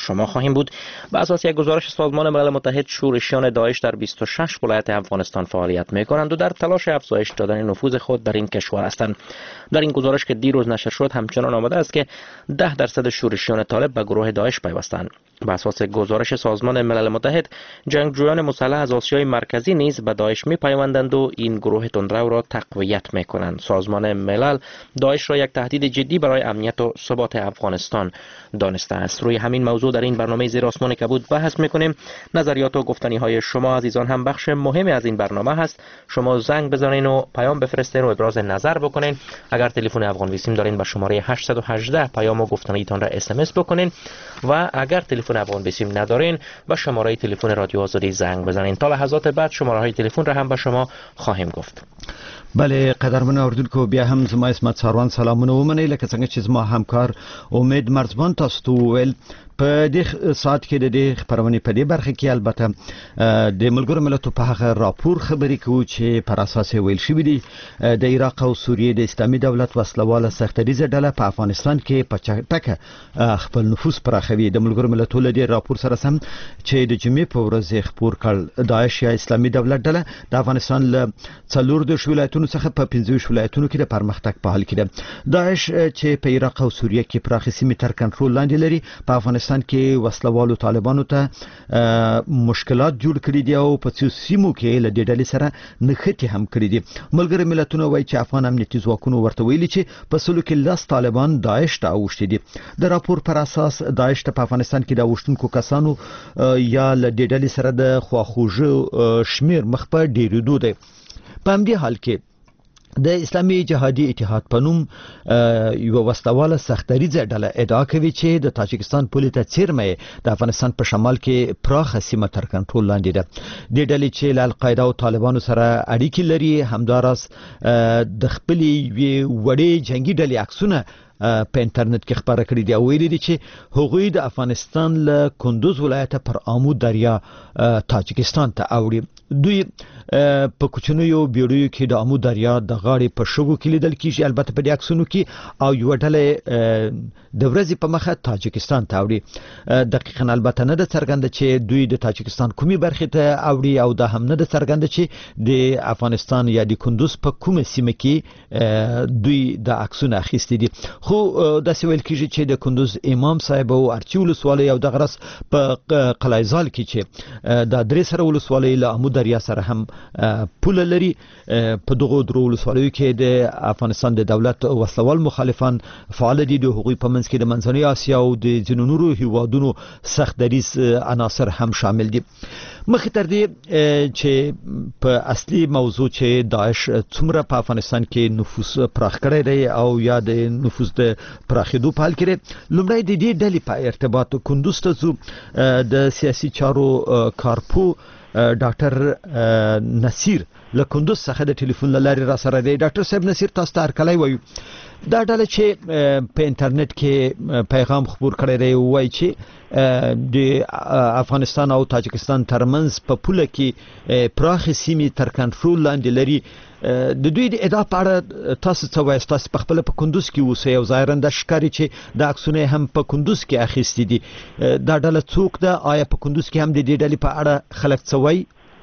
شما خواهیم بود. بر اساس یک گزارش سازمان ملل متحد، شورشیان داعش در 26 ولایت افغانستان فعالیت می‌کنند و در تلاش افزایش دادن نفوذ خود در این کشور هستند. در این گزارش که دیروز نشر شد همچنان آمده است که 10% شورشیان طالب به گروه داعش پیوستند. بر اساس گزارش سازمان ملل متحد، جنگجویان مسلح از آسیای مرکزی نیز به داعش می‌پیوندند و این گروه تندرو را تقویت می‌کنند. سازمان ملل داعش را یک تهدید جدی برای امنیت و ثبات افغانستان دانسته است. روی همین موضوع در این برنامه زیر آسمان کبود بحث می‌کنیم. نظریات و گفتنی‌های شما عزیزان هم بخش مهمی از این برنامه هست. شما زنگ بزنین و پیام بفرستین و ابراز نظر بکنین. اگر تلفن افغان ویسیم دارین به شماره 818 پیام و گفتنیتان را SMS بکنین و اگر تلفن افغان ویسیم ندارین به شماره تلفن رادیو آزادی زنگ بزنین. تا لحظات بعد شماره های تلفن را هم به شما خواهیم گفت. بله قدرمن اوریدونکو، بیا هم زما اسمت ساروان سلامونه ومنئ. لکه څنګه چې زما همکار امید مرزبان تاسو ته وویل، په دې ساعت کې د دې خبرونې په دې برخه کې البته د ملګرو ملتونو په هغه راپور خبرې کوو چې پر اساس ویل شوی دی د عراق او سوریې د اسلامي دولت وسلواله سختریزه ډله په افغانستان کې په چټکه خپل نفوذ پراخوي. د ملګرو ملتونو د راپور سره سم چې د جمعې په ورځ خبر کړ، داعش یا اسلامي دولت ډله د افغانستان له 14 ولایتونو څخه په 15 ولایتونو کې د پرمختګ په حال کې ده. داعش چې په عراق او سوریه کې پراخې سیمې تر کنټرول لاندې لري، په افغانستان کې وسلوالو طالبانو ته مشکلات جوړ کړي دي او په څو سیمو کې له دې ډلې سره نښتې هم کړي دي. ملګري ملتونه وایي چې افغان امنیتي ځواکونو ورته ویلي چې په سلو کې 10 طالبان داعش ته اوښتي دي. د راپور پر اساس داعش ته په افغانستان کې د اوښتونکو کسانو یا له دې ډلې سره د خواخوږي شمیر مخ په ډیریدو دی. په همدې حال کې د اسلامي جهادي اتحاد په نوم یو وسلواله سختریزه ډله ادعا کوي چې د تاجکستان پولې ته څیرمه د افغانستان په شمال کې پراخه سیمه تر کنټرول لاندې ده. د ډلې چې له القاعده او طالبانو سره اړیکې لري همداراز د خپلې وړې جنگي ډلې عکسونه په انټرنیټ کې خبره کړې دي او ویلي دي چې هغوی د افغانستان له کندوز ولایت پر آمو دریا تاجکستان ته اوړي. دوی په کوچنیو بیړیو کې د آمو دریا د غاړې په شګو کې لیدل کیږي، البته په دې عکسونو کې، او یو ډله د ورځې په مخه تاجکستان ته اوړي. دقیقاً البته نه ده څرګنده چې دوی د تاجکستان کومې برخې ته اوړي او دا هم نه ده څرګنده چې د افغانستان یا د کندوز په کومه سیمه کې دوی د عکسونه اخیستي دي. خو داسې ویل کیږي چې د کندوز امام صاحب او ارچی ولسوالۍ او دغه رس په قلعه زال کې چې د درې سره ولسوالۍ له آمو دریا سره هم پوله لري، په دغه درو ولسوالیو کې د افغانستان د دولت وسلوال مخالفان فعال دي. د هغوی په منځ کې د منځنۍ اسیا او د ځینو نورو هیوادونو سخت دریځ عناصر هم شامل دي. مخکې تر دې چې په اصلي موضوع چې داعش څومره په افغانستان کې نفوذ پراخ کړی دی او یا د نفوذ د پراخېدو په حال کې دی، لومړی د دې ډلې په ارتباط کندوز ته ځو. د سیاسي چارو کارپو ډاکټر نصیر له کندوز څخه د ټلیفون له لارې را سره دی. ډاکټر صاحب نصیر، تاسو ته هرکلی وایو. دا ډله چې په انټرنیټ کې پیغام خپور کړی دی وایي چې د افغانستان او تاجکستان ترمنځ په پوله کې پراخې سیمې تر کنټرول لاندې لري. د دوی د ادعا په اړه تاسو څه وایئ؟ تاسو په خپله په کندوز کې اوسئ او ظاهراً دا ښکاري چې د عکسونه هم په کندوز کې اخیستي دي. دا ډله څوک ده؟ آیا په کندوز کې هم د دې ډلې په اړه خلک څه وایي؟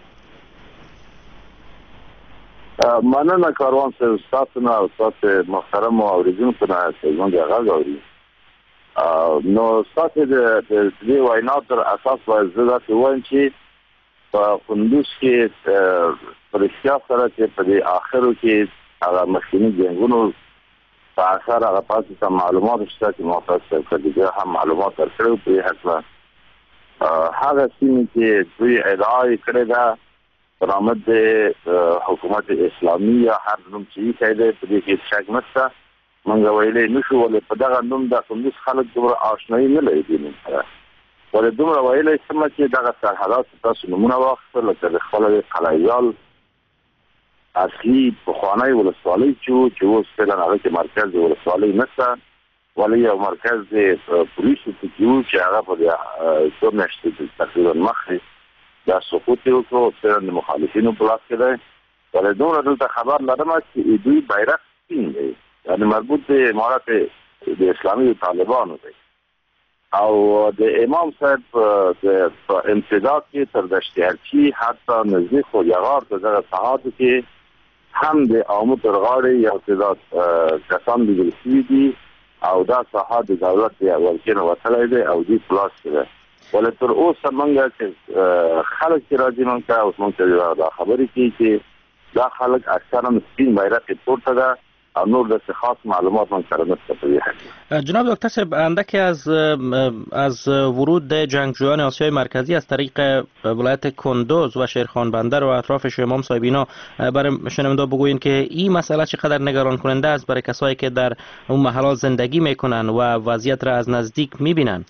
مننه کاروان صاحب، ستاسو نه او ستاسو محترم اوریدونکو نه زموږ غږ اوري. نو ستاسو د دې وینا تر اساس باید زه داسې وایم چې په کندوز کې په رښتیا سره چې په دې آخرو کې هغه مخکیني جنګونو په اثر هغه پاتې معلومات شته چې متاسف کړي هم معلومات ورکړو په هکله هغه سیمې چې دوی ادعا کړې ده برآمد د حکومت اسلامي یا هر نوم چې یې کېده په دې کې شک نشته. موږ ویلې نشو ولې په دغه نوم د کندوز خلک دومره آشنایي نه لري دي ولې دومره ویلې سمه چې دغه سرحدات تاسو نمونه واخیستل لکه د خپل قلعه زال اصلي پخوانی ولسوالۍ چې اوس فعلا هغه کې مرکز د ولسوالۍ نشته ولې یو مرکز د پولیسو چې هغه په څو میاشتې تقریبا مخکې دا سقوط وکړو چې د مخالفینو په لاس کې دی. ولې دومره دلته خبر لرم چې دوی بیرغ سپین دی، یعنې مربوط د امارت د اسلامي طالبانو دی او د امام صاحب د امتداد کې تر دشتیارچی حتی نزدیک خو یغار ته دغه ساحاتو کې هم د عامو ترغاړي یو تعداد کسان لیدل شوي دي او دا ساحه د دولت د ولکې نه وتلی دی او دې پلاس دی ولې تر اوسه موږ چې خلک چې راځي موږ ته اوس موږ ته دا خبرې کوي چې دا خلک اکثرا سپین بیرق پورته ده او نور د خاص معلومات من سره نشته. جناب دکتر صاحب اندکی از ورود جنگجویان آسیای مرکزی از طریق ولایت کندوز و شیرخان بندر و اطرافش امام صاحب اینا برای شنونده بگوین که این مسئله چقدر نگران کننده است برای کسایی که در اون محلات زندگی میکنن و وضعیت را از نزدیک میبینن؟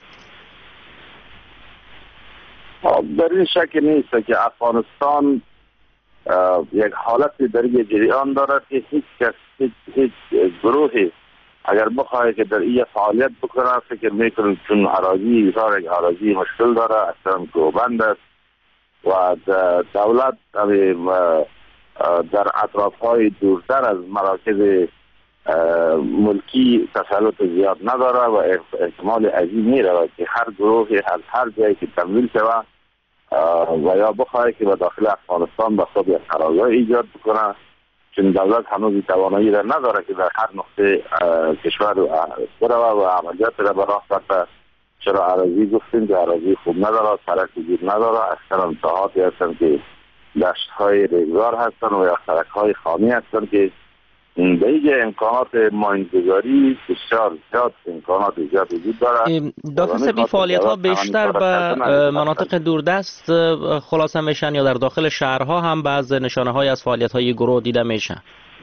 در این شک نیست که افغانستان یک حالت در یک جریان دارد که هیچ گروهی اگر بخواهی که در این فعالیت بکنه فکر میکنم چون اراضی مشکل داره اصلا گوبند است و دولت در اطرافهای دورتر از مراکز ملکی تسلط زیاد نداره و احتمال عظیم میره که هر گروهی از هر جایی که تمویل شود و یا بخواهی که به داخل افغانستان به خود یک قرارگاه ایجاد بکنه چون دولت هنوز توانایی را نداره که در هر نقطه کشور بره و عملیات را به راه برده. چرا اراضی گفتیم که اراضی خوب نداره، سرک وجود نداره، اکثر ساحاتی هستن که دشت‌های ریگزار هستن و یا سرک‌های خامی هستن که به اینجا امکانات ماین‌گذاری بسیار زیاد امکانات زیاد وجود داره. دکتر صاحب این فعالیت‌ها بیشتر به مناطق دوردست خلاصه میشن یا در داخل شهرها هم بعض نشانه‌های از فعالیت‌های گروه دیده میشن؟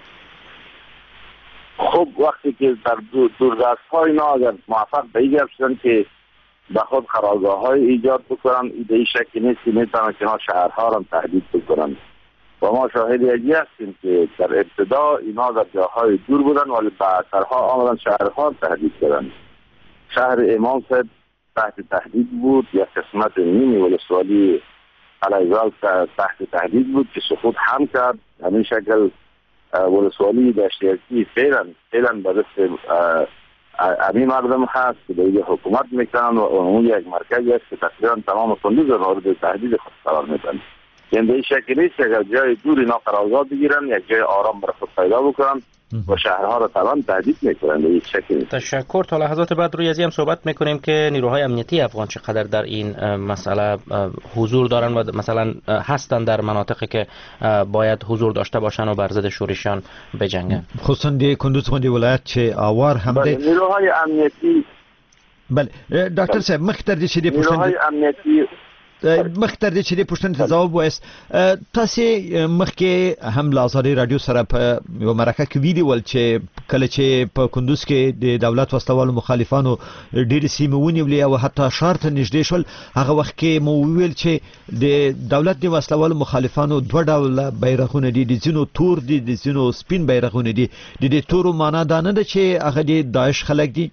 خب وقتی که در دوردست‌ها اینا اگر موفق به این شدن که به خود قرارگاه‌های ایجاد بکنن ایده شکی نیست که میتونن که شهرها را تهدید بکنن و ما شاهد یکی هستیم که در ابتدا اینا در جاهای دور بودن ولی بعدترها آمدن شهرها تهدید کردن. شهر امام صاحب تحت تهدید بود، یک قسمت نیمی ولسوالی علیزال تحت تهدید بود که سقوط هم کرد. همین شکل ولسوالی دشتیارچی فعلا به دست همین مردم هست که دیگه حکومت میکنن و اون یک مرکزی است که تقریبا تمام کندوز مورد تهدید خود قرار میدن. یعنی این شکلی نیست که اگر جای دوری اینا قرارگاه بگیرن یک جای آرام برای خود پیدا بکنن و شهرها را طبعا تهدید میکنن. این شکلی نیست. تشکر. تا لحظات بعد روی ازی هم صحبت میکنیم که نیروهای امنیتی افغان چقدر در این مسئله حضور دارن و مثلا هستن در مناطقی که باید حضور داشته باشن و بر ضد شورشیان بجنگن. خصوصا دی کندوز غوندی ولایت چې اوار هم دی نیروهای امنیتی. بله ډاکټر صاحب مختر دي چې دی نیروهای امنیتی مختر دي چې د پښتنې ته ځواب وایست. تاسو مخکې هم لازاري رادیو سره په یو مرکه کې ویډیو ول چې کله چې په کندوز کې د دولت وسلوالو مخالفانو ډېر سیمه ونیولې او حتی شهر ته نږدې شول، هغه وخت کې مو ویل چې د دولت د وسلوالو مخالفانو دوه ډول بیرغونه دي، د ځینو تور دي، د ځینو سپین بیرغونه دي. د دې تورو معنا دا نه ده چې هغه د داعش خلک دي؟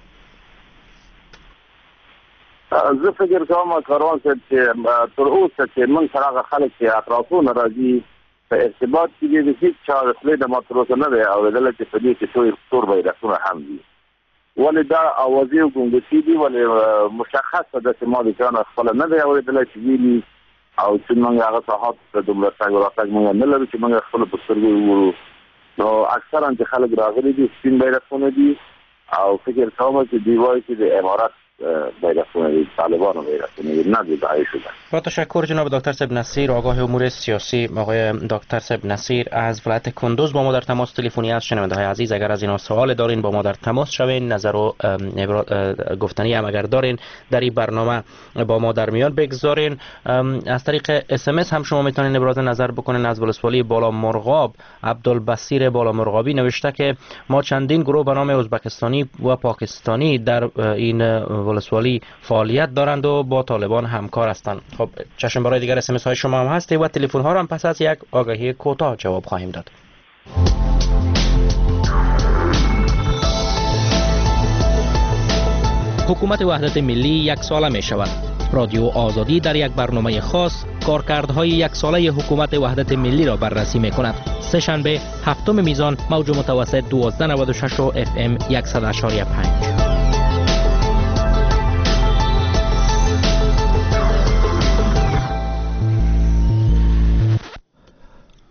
زه فکر کوم کاروان صاحب چې تر اوسه چې موږ سره هغه خلک چې اطرافونه راځي په ارتباط کې دي هیڅ چا خپل د ماتروسه نه دی اورېدل چې په دې کې تور بیرغونه هم دي. ولې دا اوازې او ګونګسي دي ولې مشخصه ده چې ما د ځان خپل نه دی اورېدل چې ویلي او چې موږ هغه صحات ته دومره څنګه راځي موږ نه لرو چې موږ خپل په سترګو وګورو. نو اکثرا چې خلک راغلي دي سپین بیرغونه دي او فکر کوم چې دی وایي چې د امارات بیرغونه طالبان و بیرغونه ندیده شده. با تشکر جناب دکتر صاحب نصیر، آگاه امور سیاسی. آقای دکتر صاحب نصیر از ولایت کندوز با ما در تماس تلفنی هست. شنونده های عزیز اگر از اینا سوال دارین با ما در تماس شوین، نظر و گفتنی هم اگر دارین در این برنامه با ما در میان بگذارین. از طریق SMS هم شما میتونین ابراز نظر بکنین. از ولسوالی بالا مرغاب عبدالبصیر بالا مرغابی نوشته که ما چندین گروه به نام ازبکستانی و پاکستانی در این ولسوالی فعالیت دارند و با طالبان همکار هستند. خب چشم برای دیگر SMS های شما هم هستی و تلفن ها را هم پس از یک آگهی کوتاه جواب خواهیم داد. حکومت وحدت ملی یک ساله می شود. رادیو آزادی در یک برنامه خاص کارکردهای یک ساله حکومت وحدت ملی را بررسی می کند. سه شنبه هفتم میزان موج متوسط 1296 و FM 100.5.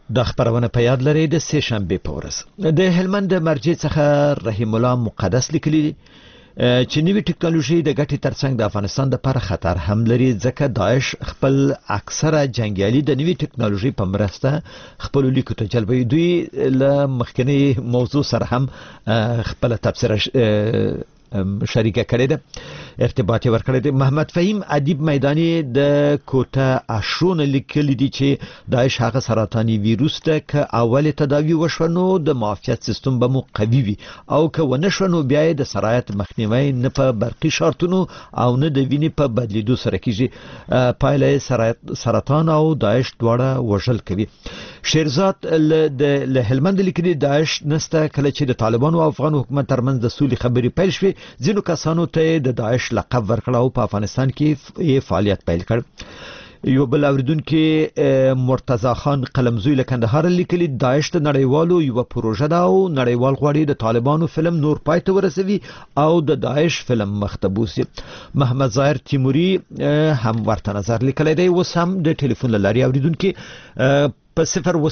د خبرونه په یاد لري د سه شنبه په ورځ د هلمند مرجع څخه رحیم الله مقدس لیکلي چې نوې ټکنالوژي د ګټې ترڅنګ د افغانستان لپاره خطر هم لري ځکه داعش خپل اکثره جنگیالي د نوې ټکنالوژي په مرسته خپل لیکو ته جلبوي. دوی له مخکنی موضوع سره هم خپل تفسیر شریکه کړې ده، ارتباط ورکړی دی. محمد فهیم ادیب میدانی د کوټه اشرون لیکلي دي چې داعش هغه سرطاني ویروس ده که اول تداوی وشونو د معافیت سیستم به مو قوي وي او که ونه شونو بیا د سرایت مخنیوي نه په برقي شرطونو او نه د وینې په بدلیدو سره کیږي. پایله سرطان او داعش دواړه وژل کوي. شیرزاد له هلمند لیکلي داعش نسته کله چې د طالبانو او افغان حکومت ترمنځ د سولې خبرې پیل شوې ځینو کسانو ته د داعش لقب ورکړ او په افغانستان کې فعالیت پیل کړ. یو بل اوریدونکو مرتضی خان قلمزوی له کندهار لیکلي داعش د نړیوالو یو پروژه ده او نړیوال غواړي د طالبانو فلم نور پای ته ورسوي او د داعش فلم مختبوسي. محمد ظاهر تیموری هم ورته نظر لیکلی دی. اوس هم د ټلیفون له لارې اوریدونکو په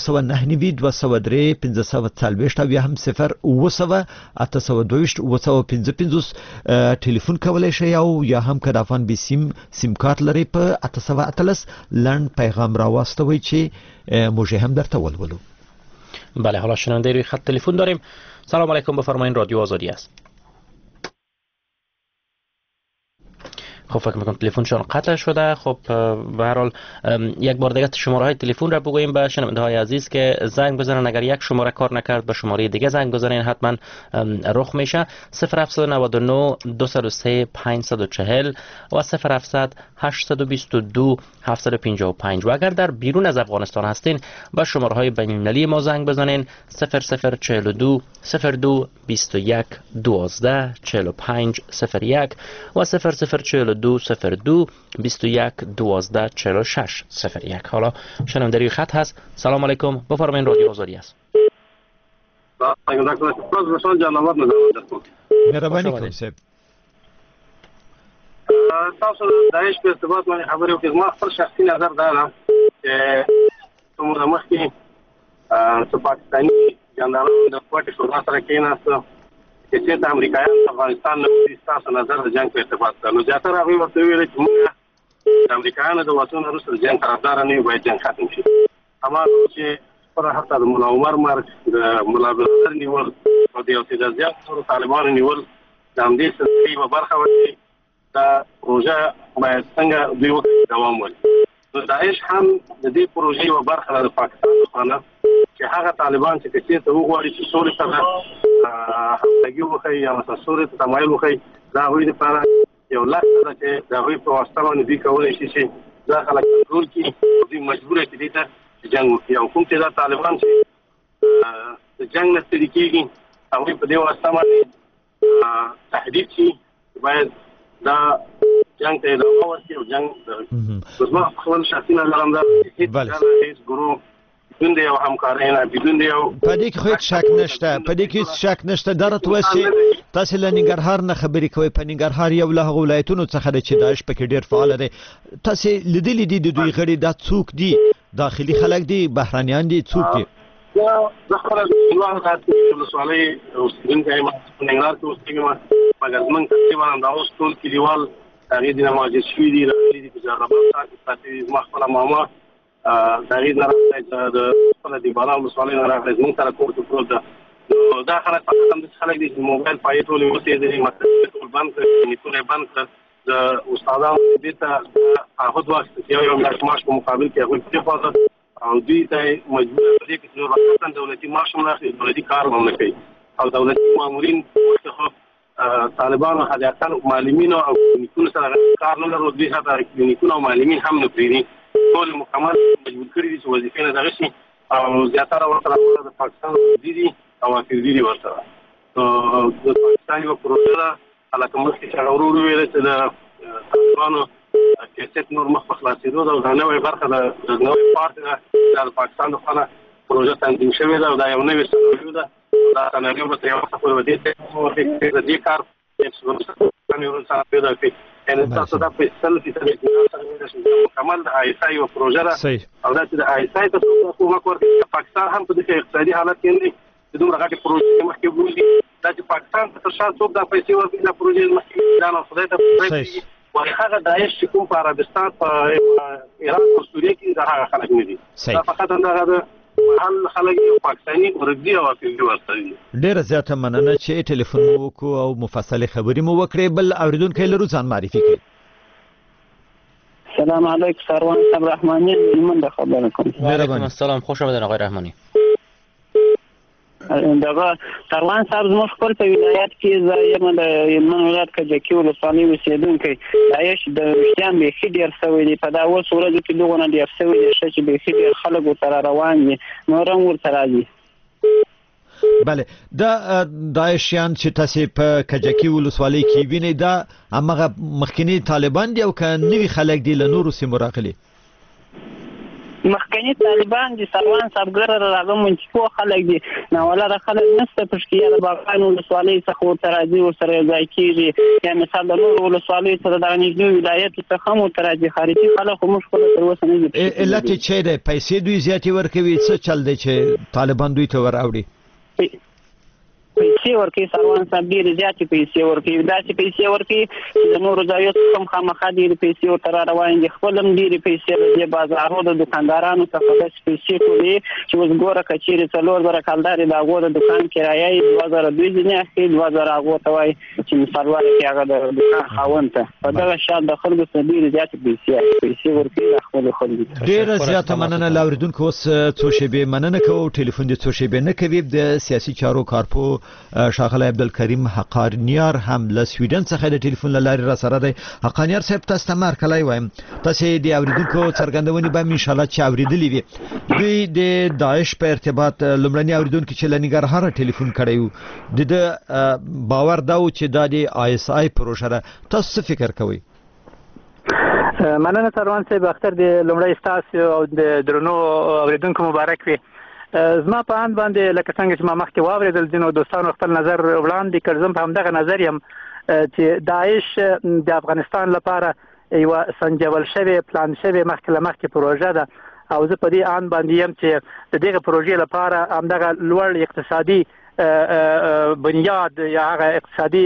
02992031540 او یا هم 0890822 ټلیفون کولای شئ او یا هم که د افغان بي سیم کارت لري په 813 لنډ پیغام راواستوي چې موږ هم درته ولولو. بله، حالا شنونده روی خط تلفن داریم. سلام علیکم، بفرمایید، رادیو آزادی است. خب فکر میکنم تلفنشان قطع شده. خب به هر حال یک بار دیگه شماره های تلفن را بگوییم به شنونده های عزیز که زنگ بزنن. اگر یک شماره کار نکرد به شماره دیگه زنگ بزنین، حتما رخ میشه. 0799 203 540 و 0700 822 755. و اگر در بیرون از افغانستان هستین به شماره های بین المللی ما زنگ بزنین 0042 02 21 12 45 01 و 0042 02 21 12 46 01. حالا شنوندگی خط هست. سلام علیکم، بفرمایید، رادیو آزادی است. مهرباني کوم صاحب. تاسو د داعش په ارتباط باندې خبرې وکړئ. ما خپل شخصي نظر دا ده چې کومه مخکې څو پاکستاني جنرالانو د کوټې شورا سره کېناستل چې د امریکایانو افغانستان له تاسو نظر د جنگ په ارتباط سره نو زیاتره هغوی ورته ویل چې موږ د امریکایانو د وطن وروسته د جنگ طرفدار نه یو، باید جنگ ختم شي. هماغه چې پر حتی د ملا عمر مرګ، د ملا عبدالقادر نیول او د یو تعداد زیات نورو طالبانو نیول د همدې سلسلې یوه برخه وه چې دا پروژه باید څنګه دوی وکړي دوام ولري. نو داعش هم د دې پروژې یوه برخه ده د پاکستان لخوا چې هغه طالبان چې چېرته وغواړي چې سولې سره همغږي وښیي یا مثلا سولې ته تمایل وښیي، د هغوی دپاره یو لاره ده چې د هغوی په واسطه باندې دوی کولی شي چې دا خلک کنټرول کړي او دوی مجبوره کړي دې ته چې جنګ وکړي. او کوم چې دا طالبان چې د جنګ نه ستړي کېږي هغوی په دې واسطه باندې تهدید شي باید دا جنگ ته ادامه ورکړي او جنګ زما خپل شخصي نظر هم دا هیڅ ګروه بدون د یو همکارۍ نه، بدون د یو په دې کې خو هیڅ شک نشته، په دې کې هیڅ شک نشته. دا راته وایي چې تاسو له ننګرهار نه خبرې کوئ. په ننګرهار یو له هغو ولایتونو څخه دی چې داعش پکې ډېر فعاله دی. تاسو لیدلي دي د دوی غړي دا څوک دي؟ داخلي خلک دي، بهرانیان دي، څوک دي؟ زه خپله د ولسوالۍ اوسېدونکی یم، په ننګرهار کې اوسېږم، مګر زموږ تقریبا همدا اوس ټول کلیوال هغې دې نه مهاجر شوي دي، راغلي دي په جلالاباد ښار کې پاتې دي. زما خپله ماما د هغې نه راغلی د خپله د باران ولسوالۍ نه راغلی زموږ سره کور کې پروت ده. نو دا خلک فقط همداسې خلک دي چې موبایل پایې ټولې وسېدلې، مکتبونه ټول بند کړل، کلینیکونه یې بند کړل. د استادانو بېرته تعهد واخیستل چې یو میاشت معاش په مقابل کې هغوی پرېښودل او دوی ته یې مجبور په دې کې چې نور خصوصا دولتي معاش هم نه اخلي، دولتي کار هم نه کوي. او دولتي مامورین خو طالبانو حداقل معلمینو او کلینیکونو سره کار نه لرو، دوی حتی کلینیکونه او معلمین هم نه پرېږدي. ټول مکمل مجبور کړي دي چې وظیفې نه دغه شي او زیاتره ورسره د پاکستان وزیر دي او وکیل دي ورسره. د پاکستان یوه پروژه ده، هلکه مخکې چې هغه ورو وویله چې د طالبانو کیسټ نور مخ په خلاصېدو ده او دا نوې برخه د نوې پارټي ده، دا د پاکستان لخوا نه پروژه تنظیم شوې ده او دا یو نوې سناریو ده. دا سناریو به تر یو وخته پورې به دې کار سره پیدا کړي یعنی تاسو دا په 100% مکمل د آیسای او پروژه ده او دا چې د آیسای ته حکومت ورته پاکستان هم په دې اقتصادي حالت کې دی د دومره غټي پروژې مخکې بولي دا چې پاکستان ته شاته څوک دا پیسې ورکړي د پروژې مخکې دا نو خدای ته پرېږدي وای هغه داعش چې کوم په عربستان په ایران او سوریه کې دا هغه خلک نه دي دا فقط دا هل خلک پاکستاني ورګي او افغاني ورته ډیره زیاته مننه چې ټلیفون وکړو او مفصله خبرې مو وکړې بل اوریدونکو لرو ځان معرفي کړئ. السلام علیکم سروان صاحب رحمانی من د خبره کوم. وعلیکم السلام خوش آمدید آقای رحمانی. دغه سروان صاحب زموږ خپل په ولایت کې زایم د یمن ولایت کې چې ولسوالۍ اوسیدونکي داعش د رښتیان به خډیر سوي دي په دا اوس ورځ کې دغه نه دی سوي دي چې به خډیر خلک ور روان دي نورم ورته راځي. بله دا داعشیان چې تاسو په کجکی ولسوالۍ کې وینئ دا هغه مخکنی طالبان دي او که نوي خلک دي له نورو سیمو راغلي؟ مخکنی طالبان دي سروان صاحب ګره راغلي منځپو خلک دي نو ولا خلک نسته پښتیا د باغان ولسوالۍ څخه ورته راځي او سره ځای کیږي یا مثال د نور ولسوالۍ سره د نږدې ولایت څخه هم ورته راځي خارجي خلک هم خپل تر اوسه نه دي. علت چې د پیسې دوی زیاتې ورکوي څه چل دی چې طالبان دوی ته وراوړي؟ پیسې ورکوي سروان صاحب ډېرې زیاتې پیسې ورکوي داسې پیسې ورکوي چې د نورو ځایو څخه هم خامخا ډېرې پیسې ورته را روانې دي خپل هم ډېرې پیسې د دې بازارو د دوکاندارانو څخه داسې پیسې ټولوي چې اوس ګوره که چېرې 4,000 کلدار د هغو د دوکان کرایه یې 2,000 دوی ځینې اخلي 2,000 هغو ته وایي چې مثال وایي چې هغه د دوکان خاوند ته په دغه شان د خلکو څخه ډېرې زیاتې پیسې ورکوي د خپلو خلکو ته. ډېره زیاته مننه له اورېدونکو اوس څو شېبې مننه کوو ټلیفون دې څو شېبې نه کوي د سیاسي چارو کارپو ښاغلی عبدالکریم حقانیار هم له سویډن څخه د ټلیفون له لارې را سره دی. حقانیار صاحب تاسو ته مرکلی وایم تاسو د اوریدونکو څرګندونې به ان شاء الله چې اوریدلې وي دوی د داعش په ارتباط لومړني اوریدونکو چې له ننګرهار ټلیفون کړی و د باور دا و چې دا د آیسای پروژه ده تاسو څه فکر کوئ؟ مننه سروان صاحب اختر د لومړی ستاسو او د درنو اوریدونکو مبارک وي. زما په اند باندې لکه څنګه چې ما مخکې واورېدل ځینو دوستانو خپل نظر وړاندې کړ زه په همدغه نظر یم چې داعش د افغانستان لپاره یوه سنجول شوې پلان شوې مخکې پروژه ده او زه په دې اند باندې یم چې د دغه پروژې لپاره همدغه لوړ اقتصادي بنیاد یا هغه اقتصادي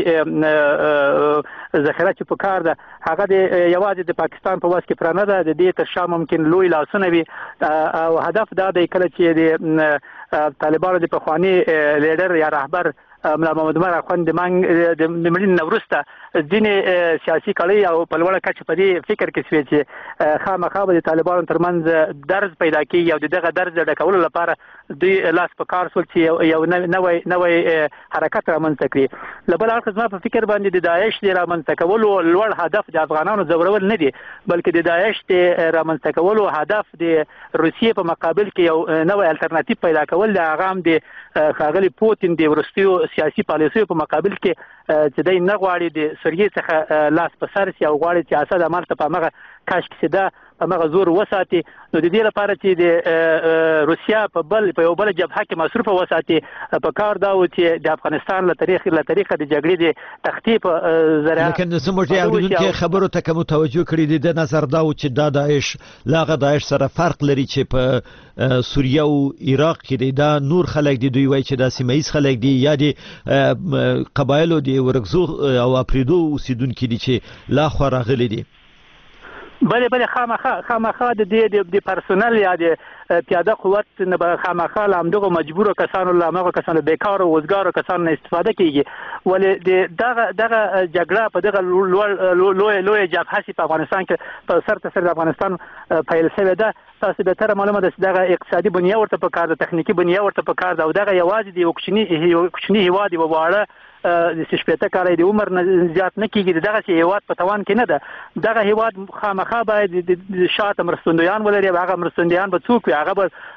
ذخیره چې په کار ده هغه د یوازې د پاکستان په واس کې پرانه ده د دې تر شا ممکن لوی لاسونه وي او هدف دا دی کله چې د طالبانو د پخواني لیډر یا رهبر ملا محمد عمر اخوند د مړینې نه وروسته ځینې سیاسي کړۍ او په لوړه کچه په دې فکر کې شوې چې خامخا به د طالبانو ترمنځ درز پیدا کېږي او د دغه درز د ډکولو لپاره دوی لاس په کار شول چې یو نوی حرکت رامنځته کړي. له بل اړخه زما په فکر باندې د داعش د رامنځته کولو لوړ هدف د افغانانو ځورول نه دی بلکې د داعش د رامنځته کولو هدف د روسیې په مقابل کې یو نوی الټرناتیو پیدا کول د هغه هم د ښاغلي پوتین د وروستیو سیاسي پالیسیو په مقابل کې چې دی نه غواړي د سوریې څخه لاس په سر شي او غواړي چې اسد عمل ته په هغه کاشک چې ده په هغه زور وساتي نو د دې لپاره چې د روسیا په یو بل جبهه کې مصروفه وساتي په کار دا و چې د افغانستان له طریقه د جګړې د تخطیف ذریعہ لیکن زموږ د اوریدونکو خبرو ته کوم توجه کړی دی د نظر دا و چې دا داعش لاغه داعش سره فرق لري چې په سوریه او عراق کې دی دا نور خلک دی دوی وایي چې دا سیمایي خلک دی یا د قبایلو دی ورغزو او اپریدو اوسیدونکو دي چې لا خو راغلي دي. بله خامخا د دې پرسونل یا د پیاده قوت نه به خامخا له همدغو مجبورو کسانو له همغو کسانو بیکارو وزګارو کسانو نه استفاده کیږي ولې دغه جګړه په دغه لوی جبهه په افغانستان کې په سر ته سر د افغانستان پیل شوې ده تاسو به تر معلومه ده چې دغه اقتصادي بنیاد ورته په کار ده تخنیکی بنیاد ورته په کار ده او دغه یوازې د یو کوچني هیواد یوه واړه د 16 کاله د عمر نه زیات نه کیږي دغه هیواد په توان کې نه ده دغه هیواد خامخا باید د شاته مرستندویان ولري هغه مرستندویان به څوک وي هغه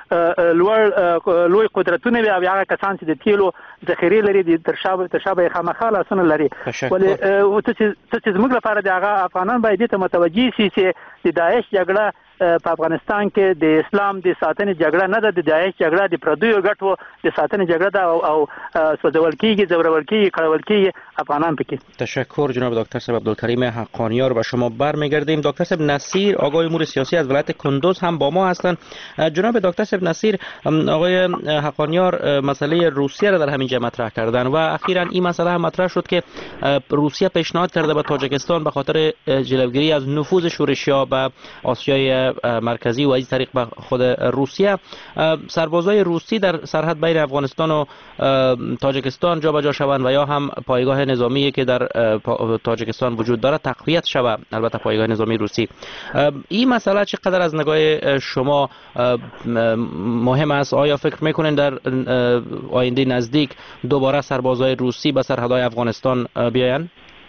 به لوی قدرتونه وي او هغه کسان چې د تیلو ذخیرې لري د تر شا به خامخا لاسونه لري ولې څه چې زموږ لپاره د هغه افغانان باید دې ته متوجه شي چې د داعش جګړه په افغانستان کې د اسلام د ساتنې جګړه نه ده، د داعش جګړه د پردیو ګټو د ساتنې جګړه ده او سوځول کیږي، زورول کیږي، کړول کیږي افغانان پکې. تشکر جناب دکتر صاحب عبدالکریم حقانیار. به شما برمیگردیم. دکتر صاحب نصیر آقای امور سیاسی از ولایت کندوز هم با ما هستند. جناب دکتر صاحب نصیر، آقای حقانیار مسئله روسیه را در همین جا مطرح کردن و اخیراً این مسئله هم مطرح شد که روسیه پیشنهاد کرده به تاجیکستان به خاطر جلوگیری از نفوذ شورشیا به آسیای مرکزی و از طریق به خود روسیه سربازای روسی در سرحد بین افغانستان و تاجیکستان جابجا شوند و یا هم پایگاه نظامی که در تاجیکستان وجود داره تقویت شود، البته پایگاه نظامی روسی. این مسئله چقدر از نگاه شما مهم است؟ آیا فکر میکنین در آینده نزدیک دوباره سربازای روسی به سرحدهای افغانستان بیاین؟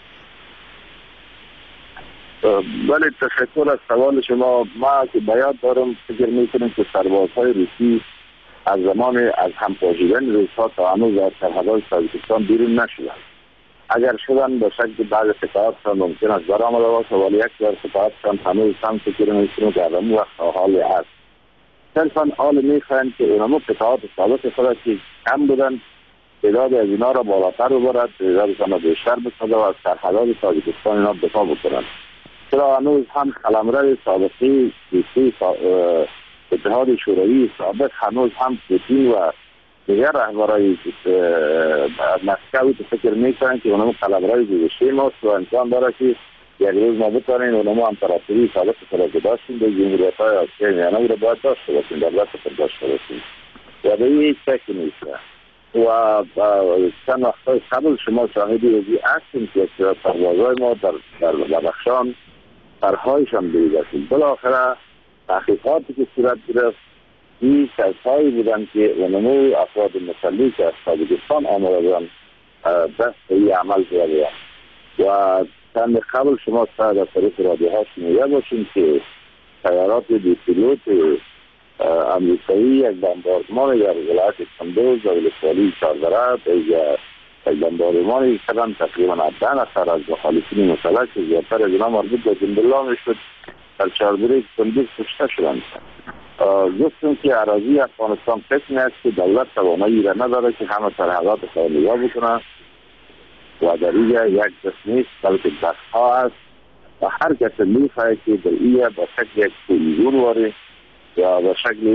بله، تشکر از سوال شما. ما که بیاد دارم فکر میکنم که سربازهای روسی از زمان از همپاشیدن روس‌ها تا هنوز از سرحدهای تاجیکستان بیرون نشدند. اگر شدن به شکل بعض قطعاتشان ممکن است برآمده باشه، ولی یک بار قطعاتشان هنوز هم فکر میکنم که در اون وقت حال هست. صرفا حال میخواهند که اونمو قطعات سابق خود که کم بودن تعداد از اینا را بالاتر ببرد، تعدادشان را بیشتر بسازد و از سرحدات تاجیکستان اینا دفاع بکنند. چرا هنوز هم قلمرو سابقی روسی اتحاد شوروی سابق هنوز هم پوتین و دیگر رهبرای مسکو فکر میکنن که اونمو قلمرو گذشته ماست و امکان داره که یک روز ما بتوانیم اونمو امپراتوری سابق خود که داشتیم به جمهوریت‌های آسیای میانه را باید داشته باشیم، در دست خود داشته باشیم و به هیچ شکی نیست. و چند وقت‌های قبل شما شاهدی ازی هستیم که سربازای ما در بدخشان سرهایشان بریده شد. بالاخره تحقیقاتی که صورت گرفت این کسایی بودن که اونمو افراد مسلح که از تاجیکستان آمده بودن دست به این عمل کرده و چند قبل شما شاید از طریق رادیوها شنیده باشیم که سیارات بی پیلوت امریکایی یک بمباردمان در ولایت کندوز و ولسوالی چاردره یک بمباردمانی کردن تقریبا 10 نفر از مخالفین مسلح که زیادتر از اینا مربوط به جندالله میشد در چاردره کندوز کشته شدند. گفتم که اراضی افغانستان قسمی است که دولت توانایی را نداره که همه سرحدات خود نگاه بکنه و در اینجا یک دست نیست بلکه دستها است و هر کسی میخواهد که در اینجا به شکل یک پولیزون واره یا به شکل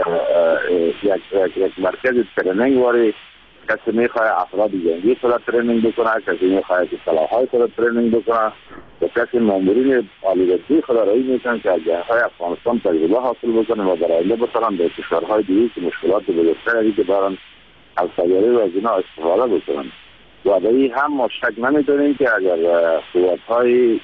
یک مرکز ترنینگ واره. کسی میخواهد افراد جنگی خود ترنینگ بکنه، کسی میخواهد که سلاحهای خود ترنینگ بکنه و کسی مامورین عالی‌رتبه خود رایی میکنن که از جنگ‌های افغانستان تجربه حاصل بکنه و در آینده بتوانند به کشورهای دیگه که مشکلات بزرگتری که دارن از تجربه و از اینا استفاده بکنن. و به این هم ما شک نمی‌داریم که اگر قوت‌های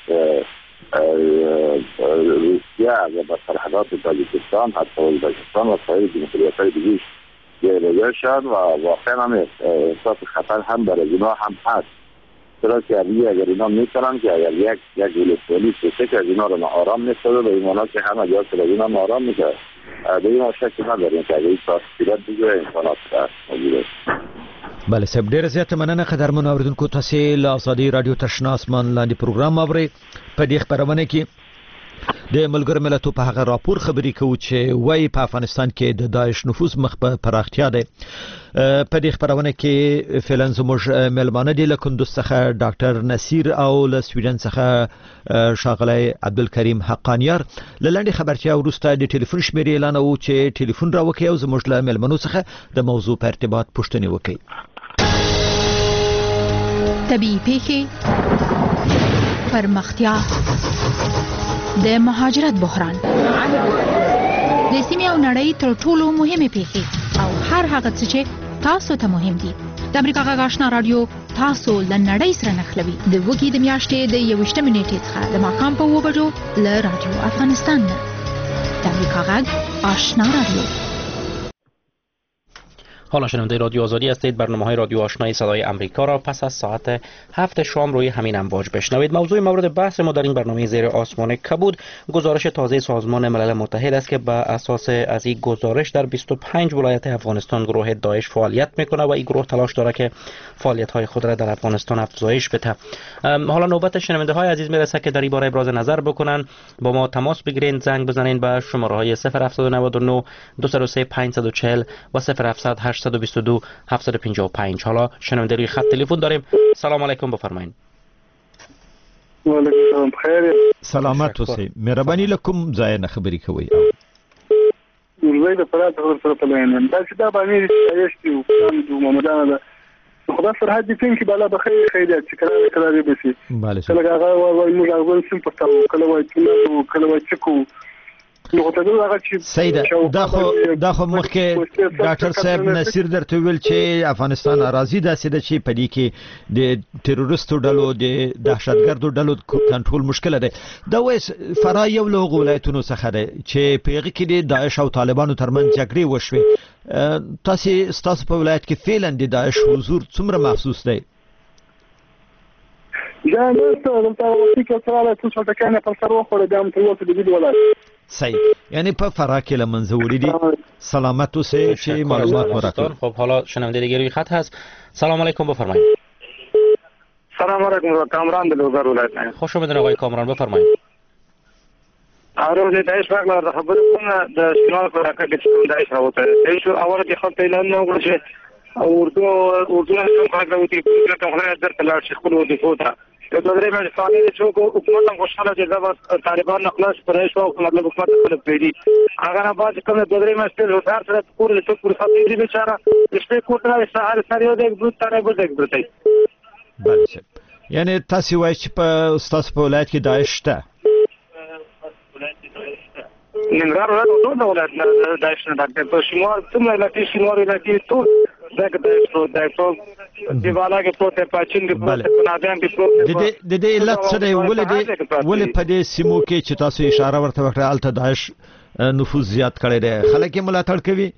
روسیه و به سرحدات تاجیکستان حتی ازبکستان و سایر جمهوریت‌های دیگه جایگزین شدن و واقعا هم احساس خطر هم برای اینا هم هست. چرا که اگر اینا میکنن که اگر یک ولسوالی که از اینا رو آرام نشده به ایمانا که همه جا که اینا آرام میکنه به این شکی نداریم که اگر این تاثیرات دیگه امکانات موجود است. بله صاحب، ډېر زیاته مننه قدرمنو اوریدونکو. تاسو له ازادي رادیو تشنا اسمان لاندې پروګرام اورئ. په دې خبرونه کې د ملګرو ملتونو په هغه راپور خبرې کوو چې وایي په افغانستان کې د داعش نفوذ مخ په پراختیا دی. په دې خبرونه کې فعلا زموږ ملمانه دي له کندوز څخه ډاکټر نصیر او له سویډن څخه ښاغلی عبدالکریم حقانیار. له لنډې خبرتیا وروسته د ټلیفون شمیرې اعلان وو چې ټلیفون راوکړئ او زموږ له ملمنو څخه د موضوع په ارتباط پوښتنې وکړئ. طبیعي پیښې، پرمختیا، د مهاجرت بحران، د سیمې او نړۍ تر ټولو مهمه پیښې او هر هغه څه چې تاسو ته مهم دي. د امریکا غږ آشنا رادیو تاسو له نړۍ سره نښلوي. د وګړي د میاشتې د 21 نیټې څخه د ماښام په 2 بجو له رادیو افغانستان نه. د امریکا غږ آشنا رادیو. حالا شنونده رادیو آزادی هستید. برنامه‌های رادیو آشنای صدای آمریکا را پس از ساعت 7 شام روی همین امواج بشنوید. موضوع مورد بحث ما در این برنامه زیر آسمان کبود گزارش تازه سازمان ملل متحد است که بر اساس از این گزارش در 25 ولایت افغانستان گروه داعش فعالیت میکنه و این گروه تلاش داره که فعالیت‌های خود را در افغانستان افزایش بده. حالا نوبت شنونده‌های عزیز میرسه که در این باره ابراز نظر بکنن. با ما تماس بگیرین، زنگ بزنین به شماره‌های 0799 203 540 و 0700 822 755. حالا شنونده روی خط تلفن داریم. سلام علیکم، بفرمایید. و علیکم السلام، خیر. سلامت اوسئ. مهرباني لکم ځای نه خبرې کوي. زه د فرات سره په لین دا چې دا باندې شایشتي او محمدانه خدا سره حد دې کې بالا بخیر خیرات چې کړه به شي. بله. کله هغه وایي موږ هغه سم پټاو کله وایي چې کله وایي چې سید دا خو مخکې ډاکټر صاحب نصیر درته ویل چې افغانستان اراضي داسې ده چې په دې کې د تروریستو ډلو د دهشتګردو ډلو کنټرول مشکل دی. دا وایي فرا یو له ولایتونو څخه دی چې په هغه کې د داعش او طالبانو ترمنځ جګړې وشوې. تاسو په ولایت کې فعلا د داعش حضور څومره محسوس دی؟ دا دلته وتی کې سره څه څه کنه په سر وخوره د ام ته د دې ولایت صحیح، یعنی په فرا کې لمنځه وړي دي. سلامت اوسئ چې معلومات ورکړئ. خب حالا شنونده دیگه روی خط هست. سلام علیکم، بفرمایید. سلام علیکم، کامران د لوګر ولایت. خوش آمدید آقای کامران، بفرمایید. اورو د داعش په اړه د خبرو د شمال په راکټ کې داعش راوته. داعش اول کې خپل اعلان نه وکړ چې اردو هم راغوتي په خبره درته لاړ شي خپل وظیفو ته. د دوی مې فعالیت چې حکومت هم خوشاله دي دا طالبان نقلاش پرېښ او مطلب حکومت خپل پیډي هغه نه باز کوم د دوی مې ستل وزار سره پور له ټکو خاطر دي بیچاره شپې کوټه سهار سره یو د ګروپ تاره بل د ګروپ. بله، یعنی تاسو وایئ چې په ستاسو په ولایت کې داعش شته؟ ننګرهار ولایت ټول ولایت داعش نه ده. په شمال څومره علاقې شمال علاقې ټول دغه داعش دیواله کې پروت پاچین کې پروت نادان کې پروت. د دې علت څه دی؟ ولې په دې سیمو کې چې تاسو اشاره ورته وکړه الته داعش نفوذ زیات کړی دی، خلک یې ملاتړ کوي؟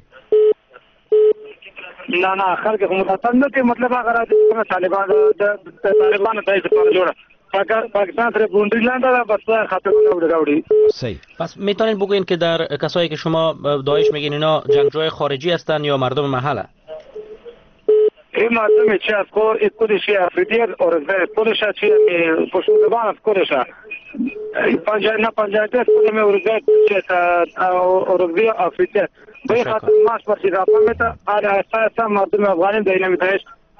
نه خلک ملاتړ نه کوي. مطلب هغه راځي طالبان داعش په جوړه پاکستان سره بوندیلند را بس خطرونه راوړي. صحیح. پس میتونید بگوین که در کسایی که شما داعش میگین اینا جنگجوی خارجی هستن یا مردم محله؟ این مردم چه از کودش افریدی اورزه کودش چه پشت زبان کودش پنجاه نه پنجاه دست کودم اورزه چه اورزه افریدی به خاطر ماش پرسی راپا میتا آره اساسا مردم افغانی دینامی داعش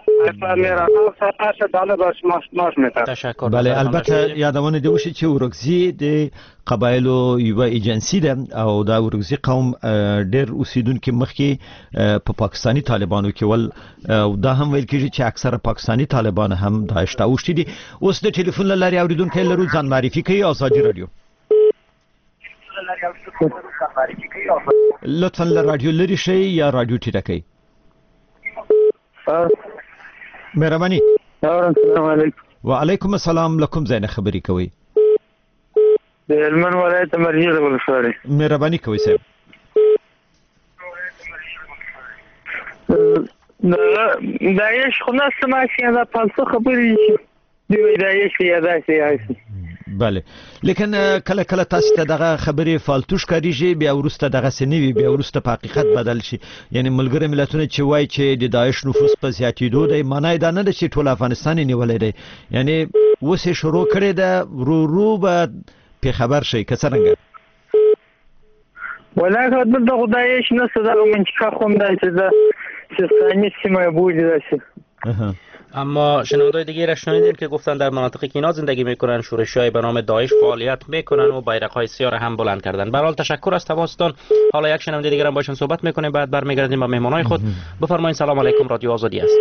تشکر. بله، البته یادونه دی وشي چې ورکزي د قبایلو یو ایجنسی ده او دا ورکزي قوم ډېر اوسیدونکو مخکې په پاکستانی طالبانو کې ول دا هم ویل کېږي چې اکثره پاکستانی طالبان هم داعش ته اوښتي دي. اوس د ټلیفون له لارې اوریدونکو لرو ځان معرفي کوي. آزادي رادیو لطفا له رادیو لري شي یا رادیو ټیټه کوي. مهرباني. السلام علیکم. وعلیکم السلام. لکم زین خبرې کوي. د هلمند ولایت مرجیل ولسوالۍ. مهرباني کوي صاحب. داعش خو نه سماشي دا پالتو خبرې دی داعش یا داسې. بله، لیکن کله کله تاسو ته دغه خبرې فالتو ښکارېږي، بیا ورسته دغه سنوي، بیا ورسته په حقیقت بدل شي. یعنی ملګری ملتونه چې وایي چې د داعش نفوذ په زیاتېدو دی، معنی دا نه ده چې ټول افغانستان یې نیولی دی. یعنی اوس یې شروع کړې ده، ورو به پې خبر شئ که څرنګه. ولا دلته خو داعش نشته، دغه منطقه خو همداسې ده سیستاني سیمه بودی داسې. اما شنونده‌های دیگه را شنیدید که گفتن در مناطقی که اینا زندگی میکنن شورش‌های به نام داعش فعالیت میکنن و بیرق‌های سیاه را هم بلند کردن. به هر حال تشکر از تماستان. حالا یک شنونده دیگه هم باشون صحبت میکنیم، بعد برمیگردیم با مهمانای خود. بفرمایید. سلام علیکم، رادیو آزادی است.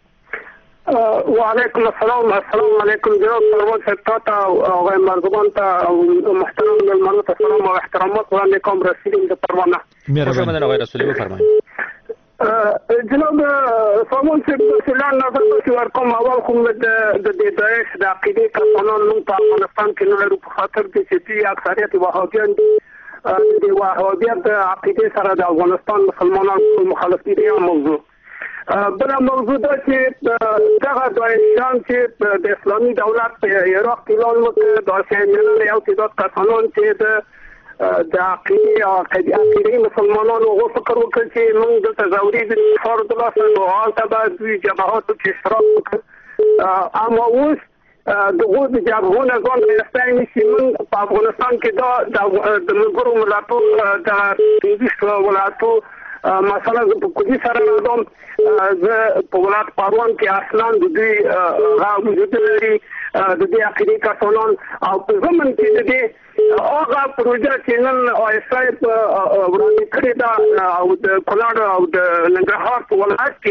و علیکم السلام. السلام علیکم جناب سروان صاحب، تا آقای مرزبان تا محترم مهمانان ته سلام او احترامات وړاندې کوم. رسیدم د پروانه. خوش آمدید آقای رسولی، بفرمایید. جناب سامان صاحب سلام نظر بسی ورکوم. اول خو د داعش د عقیدې کسانان موږ په افغانستان کې نه لرو، په خاطر د چې اکثریت وهابیان دي. د وهابیت د عقیدې سره د افغانستان مسلمانان مخالف دي. یا موضوع بل موضوع دا چې دغه داعشیان چې د اسلامي دولت په عراق کې اعلان وکړ داسې منل یو تعداد کسانان چې د عقیدې مسلمانانو هغه فکر وکړ چې موږ دلته ضروري د فرض الله سره حالته به دوی جماعاتو کې اشتراک وکړ اما اوس دغه د جمهور ځان استای نشي موږ په افغانستان کې د ملګرو ملتونو د 15 ولایتو مثلا په کومي سره راځم زه په ولایت پروان کې اصلا د دوی موجود لري د دې عقیدې کسانان او په زمن کې د دې هغه پروژه چې نن ایسای په وړاندې کړې ده او د کونړ او د ننګرهار په ولایت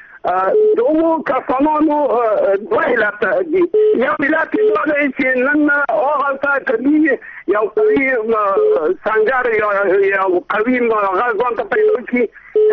کې دوه کسانانو دوه علت دي یو علت دا دی چې نن هغه ته کوي یو قوي څنګه یو قوي غږ ته پیدا کی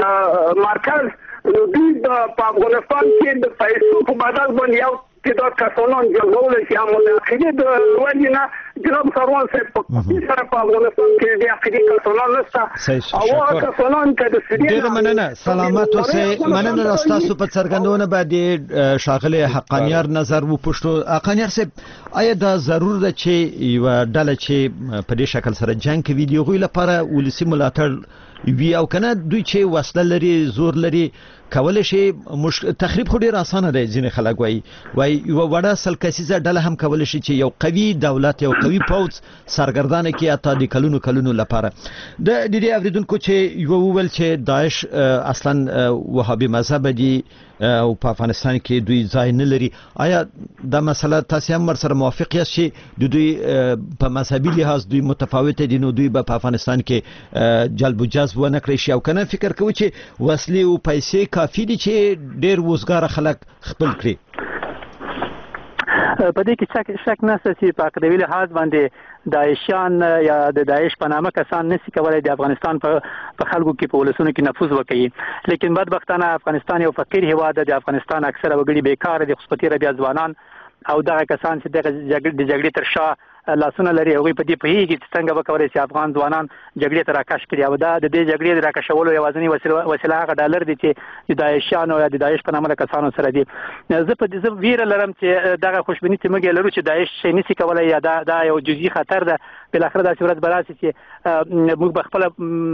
مرکز دوی په افغانستان کې د پیسو په بدل باندې یو تعداد کسانان جوړول شي هم د عقیدې د وجنه جناب سروان صاحب په سره په افغانستان کې د عقیدې کسانان نشته او هغه کسانان چې د سړي ډیر مننه سلامت اوسه مننه تاسو په څرګندونه باندې شاغله حقانیار نظر و پښتو حقانیار صاحب آیا دا ضرور ده چې یو ډله چې په دې شکل سره جنگ کوي دی غوې لپاره ولسی ملاتړ وی او کنه دوی چې وسله لري زور لري کول شي تخریب خو ډیر اسانه دی ځینې خلک وای یو وړه سلکسیزه ډله هم کول شي چې یو قوي دولت یو قوي پوځ سرګردانه کې اته د کلونو لپاره د دې اوریدونکو چې یو ول چې داعش اصلا وهابي مذهب دي او په افغانستان کې دوی ځای نه لري آیا دا مسله تاسو هم سره موافق یاست چې دوی په مذهبي لحاظ دوی متفاوت دي نو دوی په افغانستان کې جلب و جذب ونه کړی شي او کنه فکر کوي چې وسلې او پیسې کافي دي چې ډېر وزګار خلک خپل کړي په دې کې شک نشته چې په عقیدوي لحاظ باندې داعشیان یا د داعش په نامه کسان نشي کولای د افغانستان په خلکو کې په ولسونو کې نفوذ وکړي لیکن بدبختانه افغانستان یو فقیر هیواد دی د افغانستان اکثره وګړي بیکار دي خصوصي بیا ځوانان او دغه کسان چې د جګړې تر شا لاسونه لري هغه په دې پیږي چې څنګه وکولای شي افغان ځوانان جګړې ته راکش کړي او دا د دې جګړې د راکشولو یوازینی وسیله هغه ډالر دي چې د داعشانو یا د داعش په نامه کسانو سره دي زه په دې ویره لرم چې دغه خوشبینی چې موږ لرو چې داعش شي نشي کولای یا دا یو جزئی خطر ده بل اخر د صورت براسي چې موږ بخپل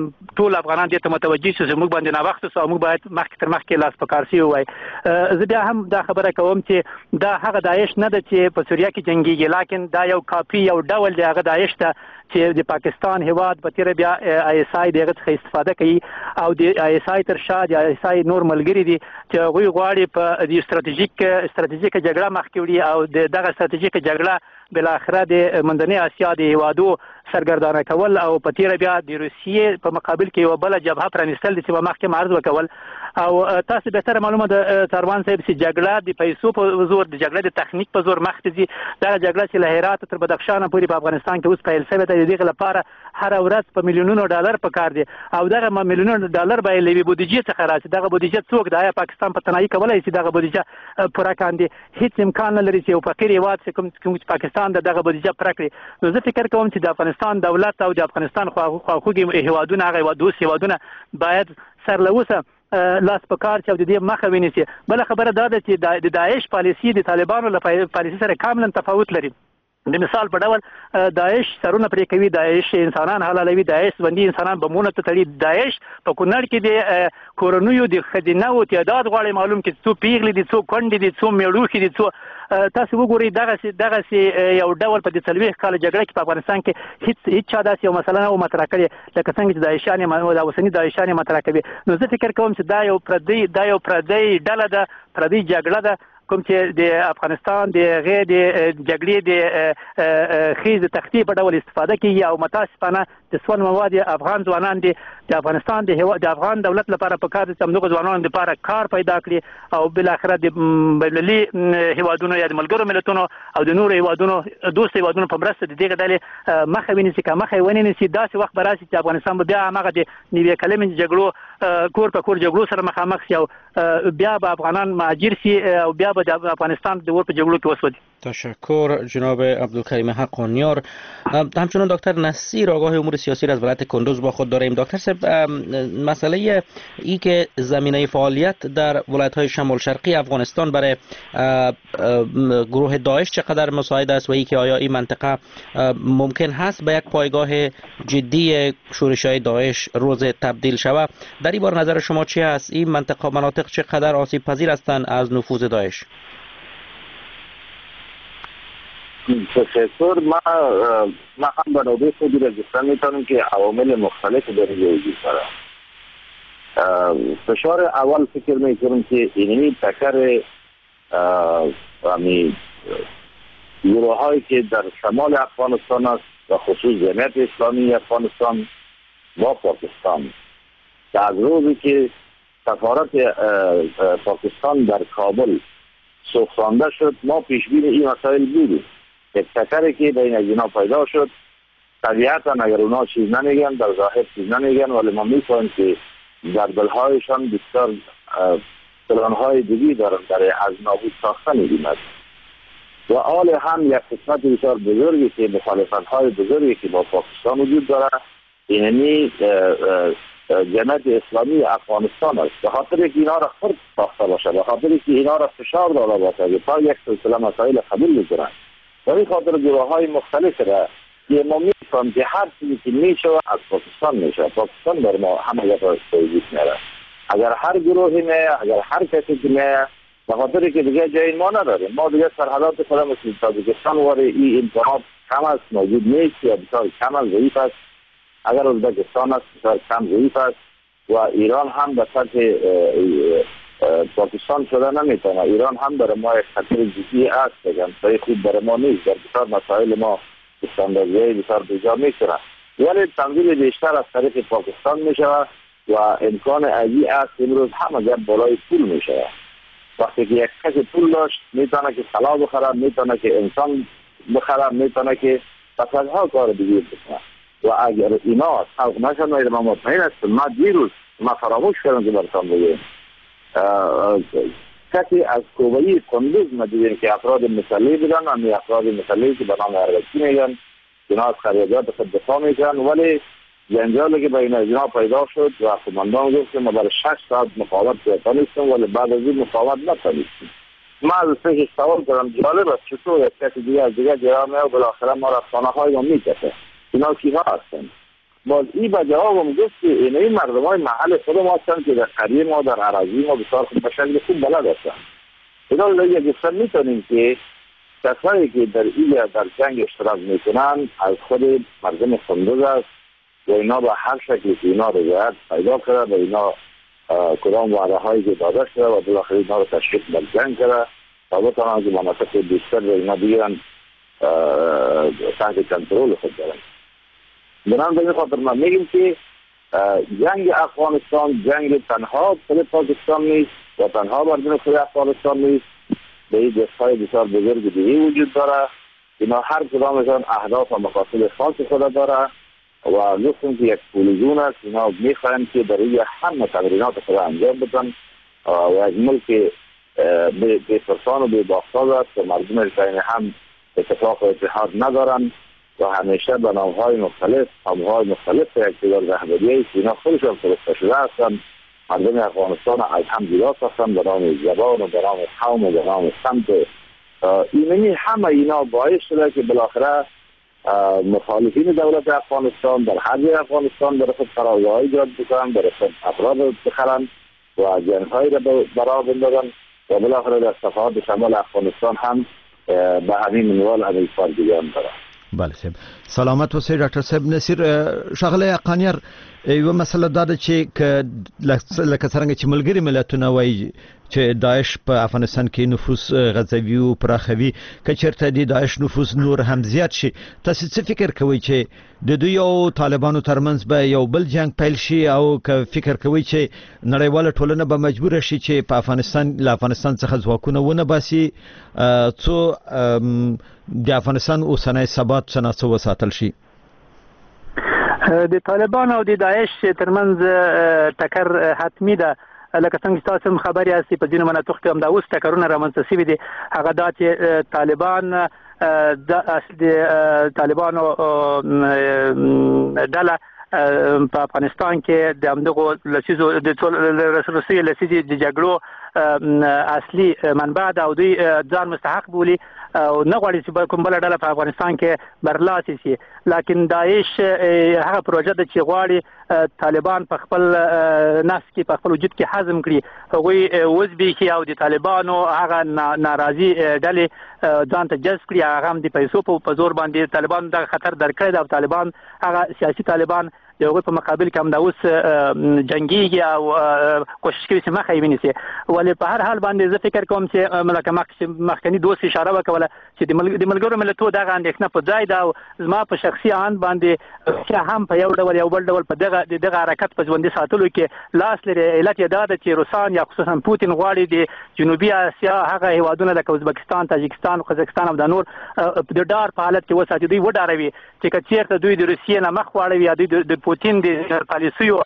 ټول افغانان دې ته متوجي شو موږ باندې نه وخت او موږ باید مخکې تر مخکې لاس پکارسي وای زه بیا هم دا خبره کوم چې دا هغه داعش نه ده چې په سوریه کې جنگيږي لیکن دا یو کاپی یو ډول دی هغه داعش ته چې د پاکستان هواد په تیر بیا آی اس آی دغه څخه استفاده کوي او د آی اس آی تر شا د آی اس آی نور ملګری دي چې غوي غواړي په د استراتیژیک جګړه مخکې وړي او دغه استراتیژیک جګړه بل اخره د منځنۍ اسیا د هوادو سرګردانه کول او په تیر بیا د روسیې په مقابل کې یو بل جبهه پرانستل چې په مخکې معرض وکول او تاسو به تر معلومه د تاروان صاحب چې جګړه د پیسو په زور د جګړه د تخنیک په زور مخ ته ځي دا جګړه چې له هرات تر بدخشان پورې په افغانستان کې اوس پیل شوې ده د دې لپاره هر ورځ په میلیونونو ډالر پکار دي او دغه میلیونونو ډالر به لوي بودیجه څخه راځي دغه بودیجه څوک د پاکستان په تنهایی کولای شي دغه بودیجه پوره کاندي هیڅ امکان نه لري چې یو فقیر هیواد چې کوم پاکستان دغه بودیجه پوره کړي نو زه فکر کوم چې د افغانستان دولت او د افغانستان خواخوږي هیوادونه هغه دوه هیوادونه باید سرلوسه لاس پکار چې د دې مخه ونیسي بل خبره دا ده چې د داعش پالیسي د طالبانو له پالیسي سره کاملا تفاوت لري د مثال په ډول داعش سرونه پرې کوي داعش انسانان حلالوي داعش باندې انسانان بمونه ته تړي داعش په کونړ کې د کورونیو د خدینو تعداد غواړي معلوم کې څو پیغلي دي څو کونډې دي څو میړوخي دي څو تاسو وګورئ دغه یو ډول په د 40 کال جګړه کې په افغانستان کې هیڅ چا داسې یو مسله نه مطرح کړې لکه څنګه چې داعشان او اوسنی داعشان مطرح کوي نو زه فکر کوم چې دا یو پردی ډله ده پردی جګړه ده کوم چې د افغانستان د غیر د جګړې د خیز تختی په ډول استفاده کوي او متاسفانه د سون مواد افغان ځوانان د افغانستان د افغان دولت لپاره په کار د موږ ځوانانو لپاره کار پیدا کړي او بل اخر د بللي هیوادونو یا د ملګرو ملتونو او د نورو هیوادونو دوست هیوادونو په مرسته د دې ډلې مخه ونیسي که مخه ونیسي داسې وخت براسي چې افغانستان بیا هغه د نیوي کلمې جګړو کور په کور جګړو سره مخامخ شي او بیا به افغانان مهاجر شي او بیا د افغانستان د ور په جګړو کې وسودي تشکر جناب عبدالکریم حقانیار. همچنان دکتر نصیر آگاه امور سیاسی از ولایت کندوز با خود داریم. دکتر صاحب، مسئله ای که زمینه فعالیت در ولایت‌های شمال شرقی افغانستان برای گروه داعش چقدر مساعد است و ای که آیا این منطقه ممکن هست به یک پایگاه جدی شورش‌های داعش روز تبدیل شود؟ در این بار نظر شما چی است؟ این مناطق چقدر آسیب پذیر هستند از نفوذ داعش؟ تشکر. ما هم به نوبه خودی را گفتن میتونم که عوامل مختلف در اینجا وجود داره. فشار اول فکر میکنم که اینمی تکر گروه هایی که در شمال افغانستان است و خصوص جمعیت اسلامی افغانستان با پاکستان که از روزی که سفارت پاکستان در کابل سوخانده شد ما پیشبین این مسائل بودیم. یک تکری که بین از اینا پیدا شد، طبیعتا اگر اونا چیز نمیگن در ظاهر چیز نمیگن، ولی ما میفهمیم که در دلهایشان بسیار پلانهای دیگی دارن در از نابود ساختن این است. و آل هم یک قسمت بسیار بزرگی که مخالفت‌های بزرگی که با پاکستان وجود داره اینمی جمعیت اسلامی افغانستان است. به خاطر که اینا را خرد ساخته باشه، به خاطر که اینا را فشار داده باشه تا یک سلسله مسائل قبول بکنن. و این خاطر گروه های مختلف را که ما میفهم که هر چیزی که میشه از پاکستان میشه. پاکستان بر ما همه یک را توجیه میره. اگر هر گروهی میه، اگر هر کسی که میه، به خاطر که دیگه جای ما نداریم. ما دیگه سرحدات خود مثل تاجیکستان واره این امکانات کم است، موجود نیست یا بسیار کم است، ضعیف است. اگر ازبکستان است بسیار کم ضعیف است و ایران هم به سطح پاکستان شده نمیتونه. ایران هم برای ما یک خطر جدی است، بگم خوب برای ما نیست. در بسیار مسائل ما استانداردهای بسیار بجا میکنه، ولی تنظیم بیشتر از طریق پاکستان میشه و امکان ازی است امروز هم اگر بالای پول میشه. وقتی که یک کسی پول داشت میتونه که سلاح بخره، میتونه که انسان بخره، میتونه که صدها کار دیگه بکنه. و اگر اینا خلق نشن ما مطمئن هستم ما دیروز ما فراموش کردم که براتون بگم کسی از کوبایی کندوز ما دیدیم که افراد مسلح بودن، امی افراد مسلحی که به نام اربکی میگن، اینا از خریدات خود دفاع میکنن، ولی جنجالی که بین اینا پیدا شد و قماندان گفت که ما برای 6 ساعت مقاومت نتونستیم، ولی بعد از این مقاومت نتونستیم. ما از پیش سوال کردم جالب است چطور یک کسی دیگه از دیگه جرام و بالاخره ما را خانه های ما میکشه، اینا کیها هستن؟ باز این به جوابم گفت که این مردم های محل خود ما هستن که در قریه ما در عراضی ما بسیار خوب به شکل خوب بلد هستن. اینا دیگه گفتن میتونیم که کسایی که در اینجا در جنگ اشتراک میکنن از خود مردم کندوز است و اینا به هر شکلی که اینا رضایت پیدا کرده و اینا کدام وعده هایی که داده شده و بالاخره اینا رو تشکیل بر جنگ کرده تا بتوانند که مناطق بیشتر و اینا بگیرن تحت کنترل خود دارن. بنابراین به این خاطر ما میگیم که جنگ افغانستان جنگ تنها خود پاکستان نیست و تنها مردم خود افغانستان نیست، به این دستهای بسیار بزرگ دیگه وجود داره. اینا هر کدامشان اهداف و مقاصد خاص خود داره و گفتیم که یک پولیزون است. اینا میخواهند که در این همه تمرینات خود انجام بدن و یک ملک به فرسان و به باختاز است و مردم بین هم اتفاق و اتحاد ندارن و همیشه به نامهای مختلف اقتدار رهبری است. اینا خودشان فرسته شده هستن. مردم افغانستان از هم جدا هستن به نام زبان و به نام قوم و به نام سمت. اینمی همه اینا باعث شده که بالاخره مخالفین دولت افغانستان در هر جای افغانستان برای خود قرارگاه‌های ایجاد بکنن، برای خود افراد بخرن و جنگ‌هایی را برا بندازن و بالاخره در صفحات شمال افغانستان هم به همین منوال همین کار دیگران دارن. بله صاحب سلامت اوسئ ډاکټر صاحب. نصیر ښاغلی حقانیار یوه مسله دا ده چې لکه څرنګه چې ملګري ملتونه وایي چې داعش په افغانستان کې نفوذ غځوي او پراخوي، که چېرته د داعش نفوذ نور هم زیات شي، تاسې څه فکر کوئ چې د دوی او طالبانو ترمنځ به یو بل جنگ پیل شي او که فکر کوئ چې نړیواله ټولنه به مجبوره شي چې په له افغانستان څخه ځواکونه ونه باسي څو د افغانستان اوسنی ثبات څه ناڅه وساتل شي؟ د طالبان او د داعش ترمنځ ټکر حتمی ده لکه څنګه تاسو خبري یاستئ په ځینو مناطق کې هم دا اوس ټکرونه رامنځته شوي دي هغه دا چې طالبان د اصلي طالبانو ډله په افغانستان کې د همدغو لسیزو د روسیې لسیزې د جګړو اصلي منبع ده او دوی ځان مستحق بولي او نه غواړي چې کوم بل ډله په افغانستان کې برلاسي شي لکن داعش هغه پروژه ده چې غواړي طالبان په خپل نفس کې په خپل وجود کې هضم کړي هغوی وزبېښي او د طالبانو هغه ناراضي ډلې ځان ته جذب کړي هغه هم د پیسو په زور باندې طالبان دغه خطر درکړی ده او طالبان هغه سیاسي طالبان د هغوی په مقابل کې هم دا اوس جنګېږي او کوشش کوي چې مخه یې ونیسي ولې په هر حال باندې زه فکر کوم چې لکه مخکني دوست اشاره وکوله چې د ملګرو ملتونو دغه اندېښنه په ځای ده او زما په شخصي آند باندې روسیه هم په یو ډول یو بل ډول په دغه حرکت په ژوندي ساتلو کې لاس لري علت یې دا ده چې روسان یا خصوصا پوتین غواړي د جنوبي اسیا هغه هیوادونه لکه ازبکستان تاجکستان قزاقستان او د نور د ډار په حالت کې وساتي دوی وډاروي چې که چېرته دوی د روسیې نه مخ واړوي یا دوی د پوتین د پالیسیو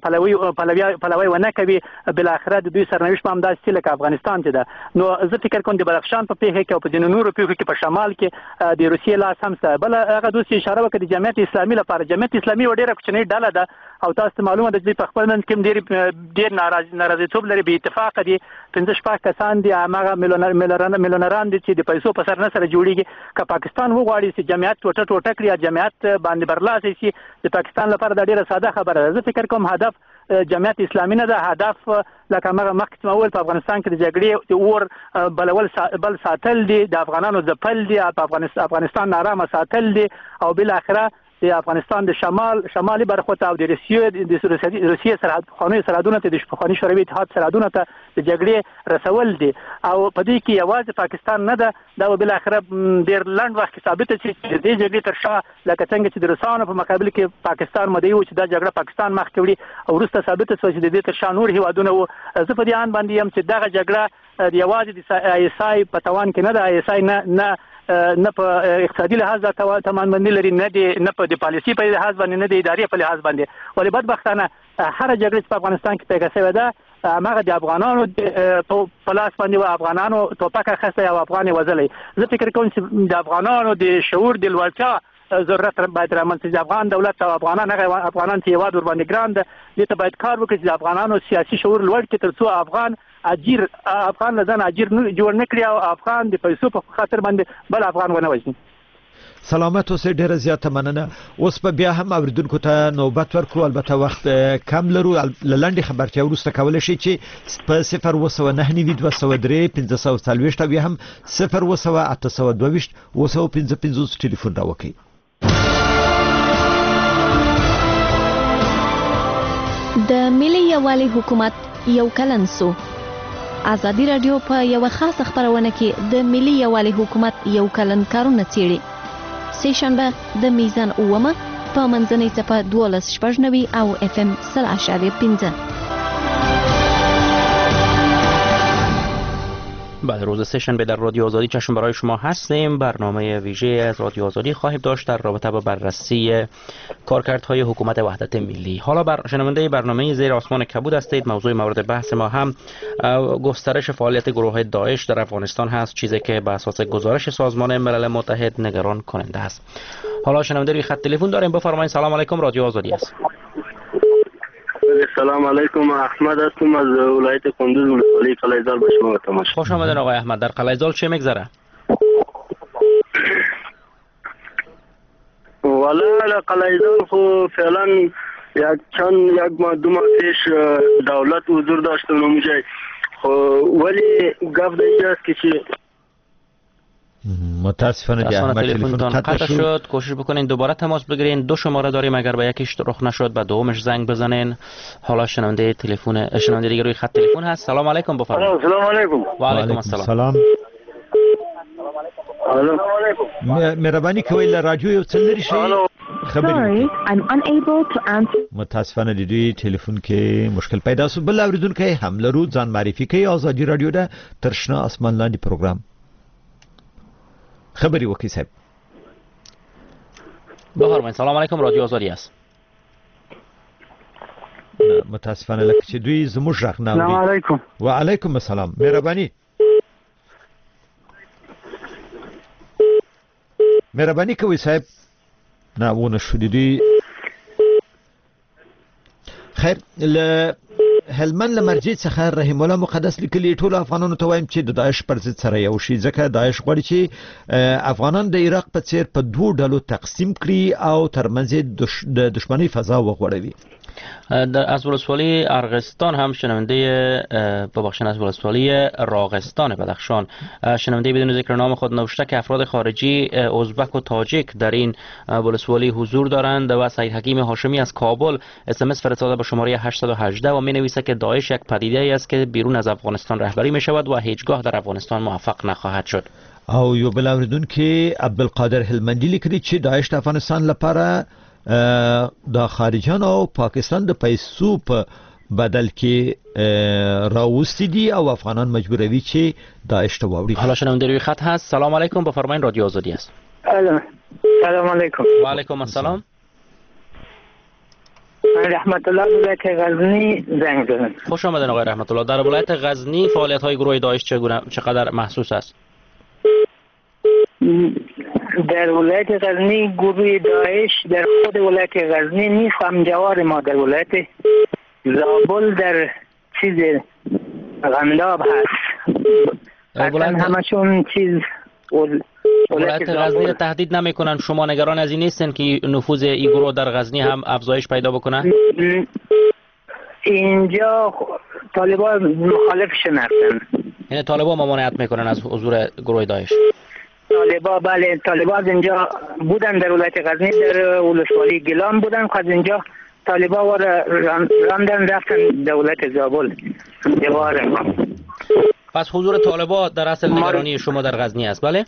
پلوي ونه کوي بل اخره د دوی سرنوشت هم داسې لکه افغانستان چې ده نو زه فکر کوم د بدخشان په پیښه کې او په ځینو نورو پیښو کې په شمال کې د روسیې لاس هم شته بل هغه دوی اشاره وکړه د جمعیت اسلامي لپاره جمعیت اسلامي ډېره کوچنۍ ډله ده او تاسو ته معلومه ده چې په خپل منځ کې ډېر ناراضیتوب لري بې اتفاقه دي 15 کسان دي هغه میلیونران دي چې د پیسو په سر نه سره جوړیږي که پاکستان وغواړي چې جمعیت ټوټه کړي یا جمعیت باندې برلاسي شي د پاکستان لپاره دا ډېره ساده خبره ده زه فکر کوم هدف جمعیت اسلامي نه ده هدف لکه مخکې ما وویل په افغانستان کې د جګړې د اور بل ساتل دي د افغانانو ځپل دي په افغانستان نارامه ساتل دي او بالاخره د افغانستان د شمالي برخو ته او د روسیې سرحدونو ته د پخواني شوروي اتحاد سرحدونو ته د جګړې رسول دي او په دې کې یوازې پاکستان نه ده دا به بالاخره ډېر لنډ وخت کې ثابته شي چې د دې جګړې تر شا لکه څنګه چې د روسانو په مقابل کې پاکستان مدعي و چې دا جګړه پاکستان مخکې وړي او وروسته ثابته شوه چې د دې تر شا نور هیوادونه وو زه په دې آند باندې یم چې دغه جګړه یوازې د ISI په توان کې نه ده ISI نه په اقتصادي لحاظ توانمندي لري نه په د پالیسي په لحاظ باندې نه د ادارې په لحاظ باندې ولې بدبختانه هر جګړه چې په افغانستان کې پیښه شوې ده هغه د افغانانو په لاس باندې و افغانانو توپک اخیستی او افغان یې وژلی زه فکر کوم چې د افغانانو د شعور د لوړتیا ضرورت باید رامنځته شي د افغان دولت او افغانان چې هېواد ورباندې ګران ده دې ته باید کار وکړي چې د افغانانو سیاسي شعور لوړ کړي تر څو افغان له ځان اجیر جوړ نه کړي او افغان د پیسو په خاطر باندې بل افغان ونه وژني سلامت اوسئ ډیره زیاته مننه اوس په بیا هم اوریدونکو ته نوبت ورکړو البته وخت کم لرو لنډې خبرتیا وروسته کولی شئ چې په 0299203 او بیا هم 02822 ټلیفون راوکړئ د ملي یووالي حکومت یو کلن سو ازادي رادیو په یو خاصه خبرونه کې د ملي یووالي حکومت یو کلن کارونه څیړي سه شنبه د میزان اومه په منځنۍ څپه 12.9 او FM 3.5 بعد روز سه‌شنبه در رادیو آزادی چشم برای شما هستیم. برنامه ویژه از رادیو آزادی خواهیم داشت در رابطه با بررسی کارکردهای حکومت وحدت ملی. حالا شنونده برنامه زیر آسمان کبود هستید. موضوع مورد بحث ما هم گسترش فعالیت گروه داعش در افغانستان هست، چیزی که به اساس گزارش سازمان ملل متحد نگران کننده است. حالا شنونده روی خط تلفن داریم. بفرمایید. سلام علیکم، رادیو آزادی است. سلام علیکم، احمد هستم از ولایت کندوز ولسوالی قلعه‌زال به شما تماس. خوش آمدید آقای احمد. در قلعه‌زال چه میگذره؟ والا قلعه‌زال خو فعلا یک ماه دو ماه پیش دولت حضور داشته اونجا خو ولی گفت اینجاست که چی متاسفانه تلفنتون قطع شد. کوشش بکنین دوباره تماس بگیرین. 2 شماره داریم، اگر به یکیش رخ نشد به دومش زنگ بزنین. حالا شنونده دیگه روی خط تلفن هست. سلام علیکم، بفرمایید. سلام علیکم. و علیکم السلام. مهربانی کوئ له رادیو یو څه لري شي خبرې. متاسفانه د دوی ټلیفون کې مشکل پیدا شو. بل اوریدونکو هم لرو، ځان معرفي کوي. آزادي رادیو ده تر شنه اسمان لاندې پروګرام خبری وکی صاحب. بفرمایید. سلام علیکم، رادیو آزادی است. متاسفانه لکه چې دوی زموږ غږ نه اوري. السلام علیکم. وعلیکم السلام. مهرباني کوي صاحب. نه ونه شو دي. خیر له هلمند لمرجع څخه رحیم الله مقدس لیکلي ټول افغانانو ته وایم چې د داعش پر ضد سره یو شي، ځکه داعش غواړي چې افغانان د عراق په څیر په دوه ډلو تقسیم کړي او ترمنځ د دشمنی فضا وغوړوي. از ولسوالی ارغستان هم شنونده ببخشید از ولسوالی راغستان بدخشان شنونده بدون ذکر نام خود نوشته که افراد خارجی ازبک و تاجیک در این ولسوالی حضور دارند و سید حکیم هاشمی از کابل SMS فرستاده به شماره 818 و می نویسه که داعش یک پدیده ای است که بیرون از افغانستان رهبری می شود و هیچگاه در افغانستان موفق نخواهد شد. او یو بل اوریدونکو عبدالقادر هلمندی لیکلي چې داعش د افغانستان لپاره د خارجان او پاکستان د پیسو په بدل کې راوستي دي او افغانان مجبوروي چې داعش ته واوړي. حالا شنونده روی خط هست. سلام علیکم، بفرمایید رادیو آزادی است. سلام علیکم. و علیکم السلام. رحمت الله ولایت غزنی زنگ زدم. خوش آمدید آقای رحمت الله. در ولایت غزنی فعالیت های گروه داعش چقدر محسوس است؟ در ولایت غزنی گروه داعش در خود ولایت غزنی نیست، همجوار ما در ولایت زابل در چیز غنداب هست. اصلا همشون چیز ولایت غزنی را تهدید نمیکنن؟ شما نگران از این نیستن که نفوذ این گروه در غزنی هم افزایش پیدا بکنه؟ اینجا طالبان مخالفشون هستن. یعنی طالبان ممانعت میکنن از حضور گروه داعش؟ بله طالبان اینجا بودن در ولایت غزنی، در ولسوالی گیلان بودن، از اینجا طالبان راندن رفتن در ولایت زابل. پس حضور طالبان در اصل نگرانی شما در غزنی است؟ بله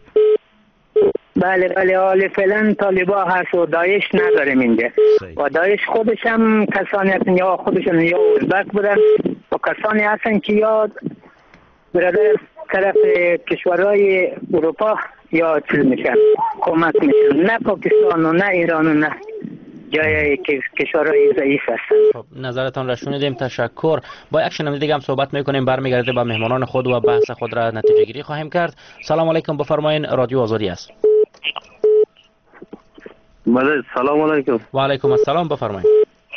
حال فعلا طالبان هست و داعش نداریم اینجا. و داعش خودش هم کسانی هستن یا خودشون یا ازبک بودن و کسانی هستن که یا برادر طرف کشورهای اروپا یا چیز میشن کمک میشن، نه پاکستان و نه ایران و نه جای کشورهای ضعیف هستن. خب نظرتان را شنیدیم، تشکر. با یک شنونده دیگه هم صحبت میکنیم، برمیگرده با مهمانان خود و بحث خود را نتیجه گیری خواهیم کرد. سلام علیکم، بفرمایید رادیو آزادی است. سلام علیکم. و علیکم السلام، بفرمایید.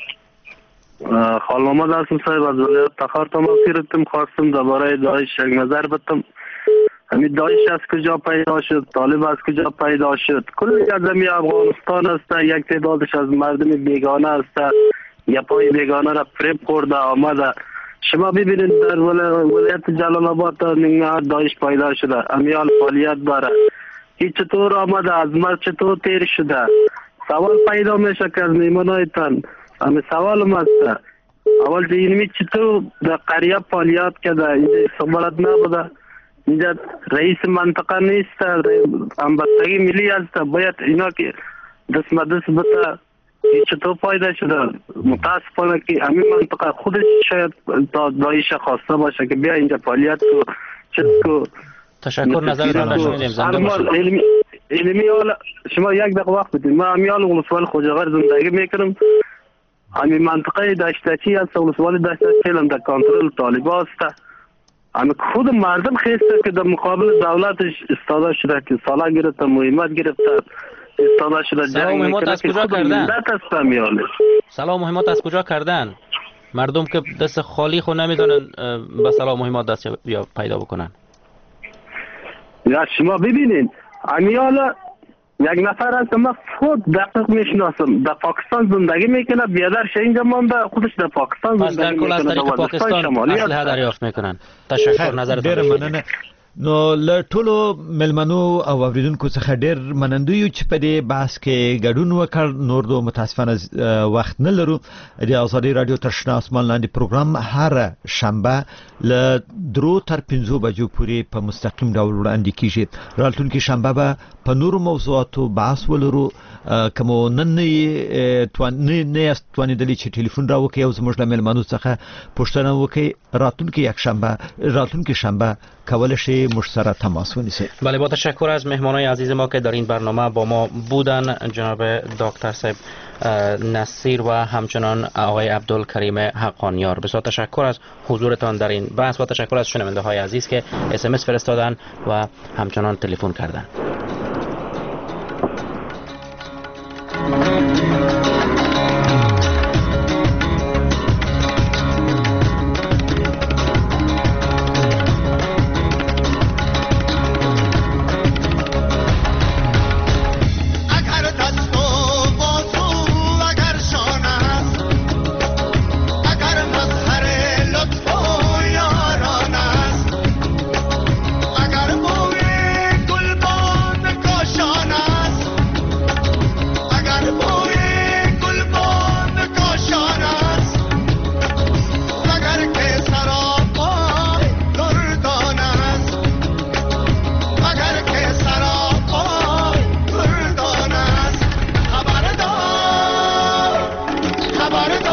خال محمد هستم صاحب، از ولایت تخار تماس گرفتم، خواستم درباره داعش یک نظر بدم. همین داعش از کجا پیدا شد، طالب از کجا پیدا شد، کل زمین افغانستان است، یک تعدادش از مردم بیگانه است، یا پای بیگانه را فریب خورده آمده. شما ببینید در ولایت جلال آباد داعش پیدا شده، امیال فعالیت داره. این چطور آمده، از مرد چطور تیر شده؟ سوال پیدا میشه که از میمانایتان همه سوالم است. اول که اینمی چطور در قریه فعالیت کرده، اینجا استقبالات نبوده، اینجا رئیس منطقه نیست، همبستگی ملی است، باید اینا که دست مدست بتا چطور پیدا شده؟ متاسفانه که همین منطقه خودش شاید داعش خواسته باشه که بیا اینجا فعالیت کو چطور. تشکر، نظرتان را شنیدیم. زنده باشید. علمی حالا شما یک دقیقه وقت بدید. من امیال ولسوالی خوجاغر زندگی میکنم. همین منطقه دشتچی است، ولسوالی دشتچی هم در کنترل طالبان است. همین خود مردم خیسته که در مقابل دولتش استاده شده که سالا گرفته، مهمت گرفته، استاده شده. سلام مهمات از کجا کردن؟ سلام مهمات از کجا کردن؟ مردم که دست خالی خود نمیدونن به سلام مهمات دست یا پیدا بکنن. یا شما ببینید امیال یک نفر است ما خود دقیق میشناسم، در پاکستان زندگی میکنه، بیادرش اینجا مانده، خودش در پاکستان زندگی میکنه. پس در کل از طریق پاکستان اسلحه دریافت میکنن. تشکر، نظرتان را نو له ټولو ملمنو او اوریدونکو څخه ډیر منندوی یو چې په دې بحث کې ګډون وکړ. نور دو متاسفانه وخت نه لرو. د آزادي رادیو تر شنه اسمان لاندې پروګرام هر شنبه له 3 تر 5 بجو پورې په مستقیم ډول وړاندې کیږي. راتلونکي شنبه به په نورو موضوعاتو بحث ولرو. کوم نن نه توانیدلی چې ټلیفون راوکړي او زموږ له ملمنو څخه پوښتنه وکړي، راتلونکي شنبه کول شي که مشترک تماس ونیسید. بله، با تشکر از مهمانای عزیز ما که در این برنامه با ما بودن، جناب دکتر صاحب نصیر و همچنان آقای عبدالکریم حقانیار. بسیار تشکر از حضورتان در این بحث و تشکر از شنونده های عزیز که SMS فرستادن و همچنان تلفن کردن. خبردار